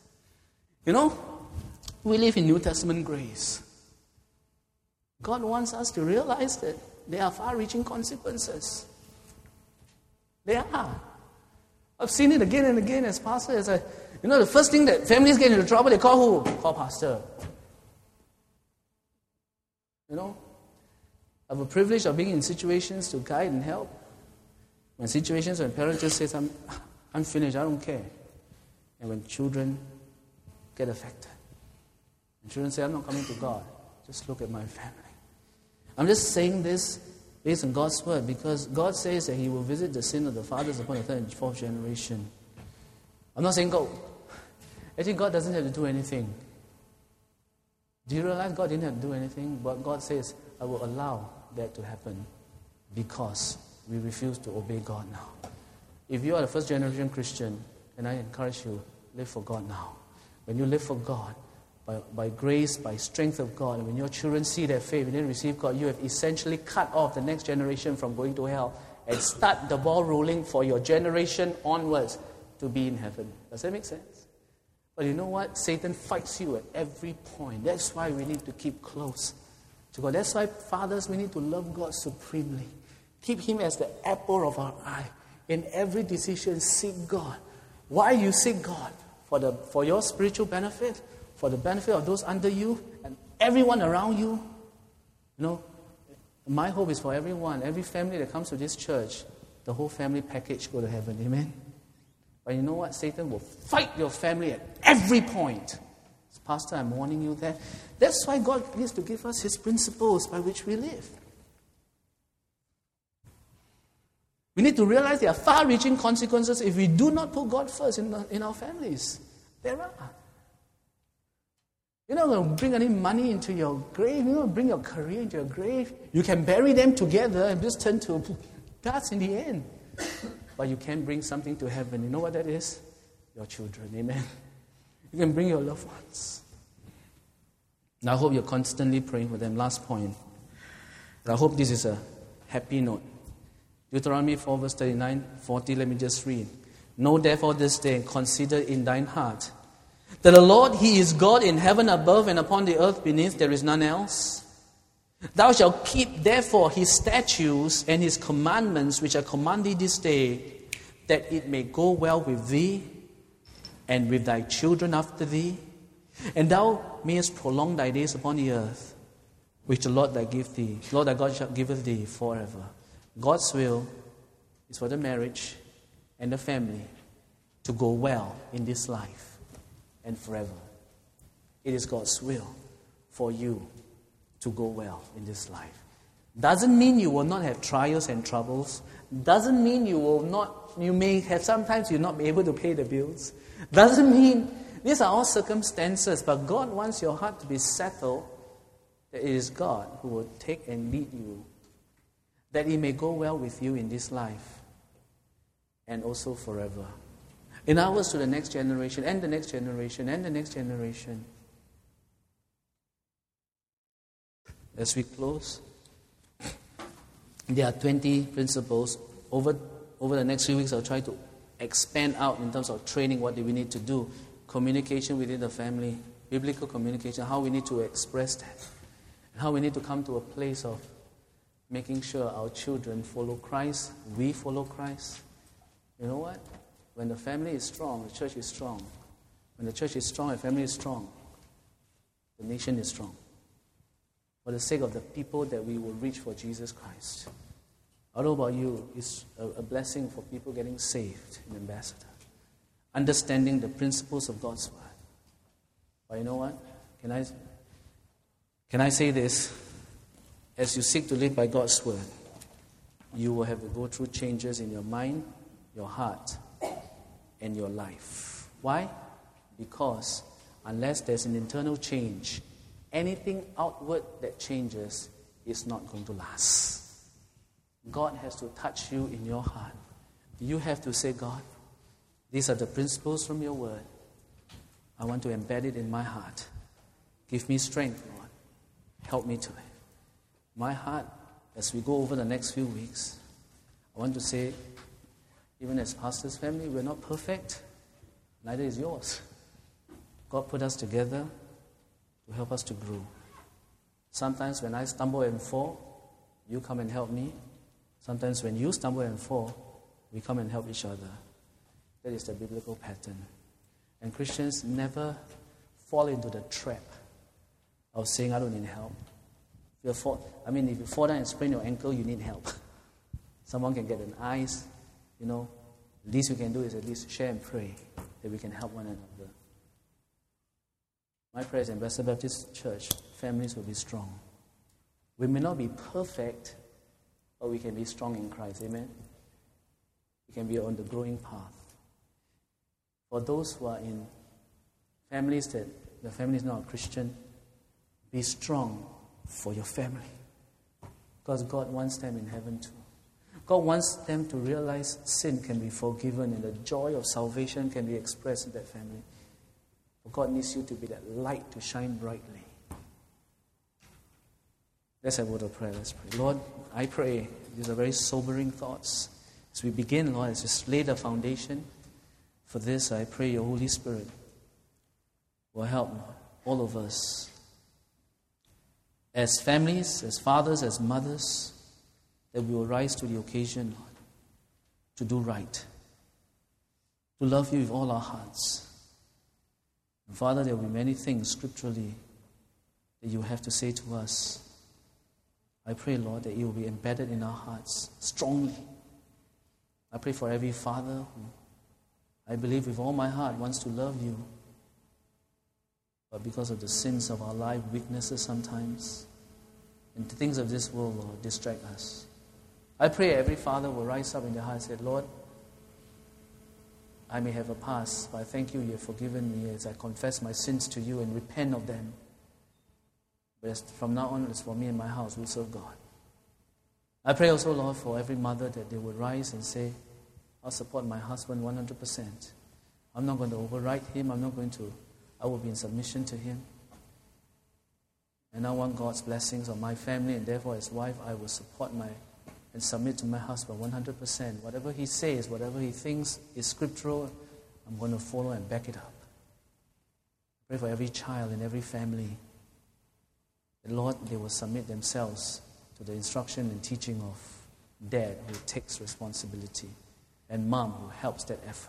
we live in New Testament grace. God wants us to realize that there are far-reaching consequences. There are. I've seen it again and again as pastor. The first thing that families get into trouble, they call who? Call pastor. I have a privilege of being in situations to guide and help. When situations when parents just say, I'm finished, I don't care. And when children get affected. And children say, I'm not coming to God. Just look at my family. I'm just saying this based on God's word because God says that He will visit the sin of the fathers upon the third and fourth generation. I'm not saying God. Actually, God doesn't have to do anything. Do you realize God didn't have to do anything? But God says, I will allow that to happen because we refuse to obey God now. If you are a first generation Christian, and I encourage you, live for God now. When you live for God, by grace, by strength of God, and when your children see their faith, when they receive God, you have essentially cut off the next generation from going to hell and start the ball rolling for your generation onwards to be in heaven. Does that make sense? But you know what? Satan fights you at every point. That's why we need to keep close to God. That's why, fathers, we need to love God supremely. Keep Him as the apple of our eye. In every decision, seek God. Why you seek God? For your spiritual benefit, for the benefit of those under you, and everyone around you. You know, my hope is for everyone, every family that comes to this church, the whole family package go to heaven. Amen? But you know what? Satan will fight your family at every point. Pastor, I'm warning you that. That's why God needs to give us His principles by which we live. We need to realize there are far-reaching consequences if we do not put God first in our families. There are. You're not going to bring any money into your grave. You're not going to bring your career into your grave. You can bury them together and just turn to dust in the end. But you can bring something to heaven. You know what that is? Your children. Amen. You can bring your loved ones. And I hope you're constantly praying for them. Last point. And I hope this is a happy note. Deuteronomy 4 verse 39, 40, let me just read. Know therefore this day and consider in thine heart that the Lord, He is God in heaven above and upon the earth beneath, there is none else. Thou shalt keep therefore His statutes and His commandments which I command thee this day, that it may go well with thee and with thy children after thee, and thou mayest prolong thy days upon the earth, which the Lord thy God shall giveth thee forever. God's will is for the marriage and the family to go well in this life and forever. It is God's will for you to go well in this life. Doesn't mean you will not have trials and troubles. Doesn't mean you may have sometimes you'll not be able to pay the bills. Doesn't mean these are all circumstances, but God wants your heart to be settled that it is God who will take and lead you, that it may go well with you in this life and also forever. In other words, to the next generation, and the next generation, and the next generation. As we close, there are 20 principles. Over the next few weeks, I'll try to expand out in terms of training what do we need to do. Communication within the family, biblical communication, how we need to express that, and how we need to come to a place of making sure our children follow Christ, we follow Christ. You know what? When the family is strong, the church is strong. When the church is strong, the family is strong. The nation is strong. For the sake of the people that we will reach for Jesus Christ. I don't know about you, it's a blessing for people getting saved in Ambassador. Understanding the principles of God's word. But you know what? Can I say this? As you seek to live by God's word, you will have to go through changes in your mind, your heart, and your life. Why? Because unless there's an internal change, anything outward that changes is not going to last. God has to touch you in your heart. You have to say, God, these are the principles from your word. I want to embed it in my heart. Give me strength, Lord. Help me to live. My heart, as we go over the next few weeks, I want to say, even as pastor's family, we're not perfect. Neither is yours. God put us together to help us to grow. Sometimes when I stumble and fall, you come and help me. Sometimes when you stumble and fall, we come and help each other. That is the biblical pattern. And Christians never fall into the trap of saying, I don't need help. If you fall down and sprain your ankle, you need help. Someone can get an ice, least we can do is at least share and pray that we can help one another. My prayer is in Blessed Baptist Church, families will be strong. We may not be perfect, but we can be strong in Christ. Amen? We can be on the growing path. For those who are in families that the family is not a Christian, be strong for your family. Because God wants them in heaven too. God wants them to realize sin can be forgiven and the joy of salvation can be expressed in that family. But God needs you to be that light to shine brightly. Let's have a word of prayer. Let's pray. Lord, I pray, these are very sobering thoughts. As we begin, Lord, as we lay the foundation for this, I pray your Holy Spirit will help all of us. As families, as fathers, as mothers, that we will rise to the occasion, Lord, to do right, to love you with all our hearts. And Father, there will be many things scripturally that you have to say to us. I pray, Lord, that it will be embedded in our hearts strongly. I pray for every father who, I believe with all my heart, wants to love you, but because of the sins of our life, weaknesses sometimes, and the things of this world, Lord, distract us. I pray every father will rise up in their heart and say, Lord, I may have a past, but I thank you have forgiven me as I confess my sins to you and repent of them. But from now on, it's for me and my house, we serve God. I pray also, Lord, for every mother that they would rise and say, I'll support my husband 100%. I'm not going to override him. I will be in submission to him. And I want God's blessings on my family, and therefore as wife, I will support and submit to my husband 100%. Whatever he says, whatever he thinks is scriptural, I'm going to follow and back it up. Pray for every child in every family. The Lord, they will submit themselves to the instruction and teaching of dad who takes responsibility and mom who helps that effort.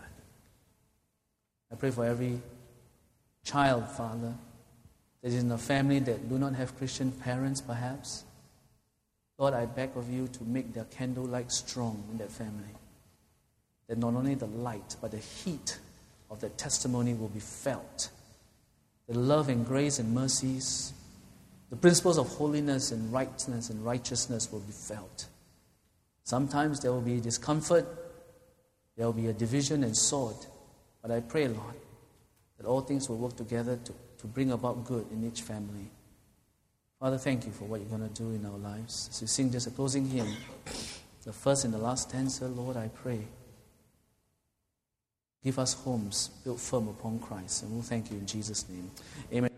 I pray for every child, Father, that is in a family that do not have Christian parents, perhaps. Lord, I beg of you to make their candlelight strong in that family. That not only the light, but the heat of the testimony will be felt. The love and grace and mercies, the principles of holiness and righteousness will be felt. Sometimes there will be discomfort, there will be a division and sword. But I pray, Lord, that all things will work together to bring about good in each family. Father, thank you for what you're going to do in our lives. As we sing just a closing hymn, the first and the last stanza, Lord, I pray, give us homes built firm upon Christ. And we'll thank you in Jesus' name. Amen.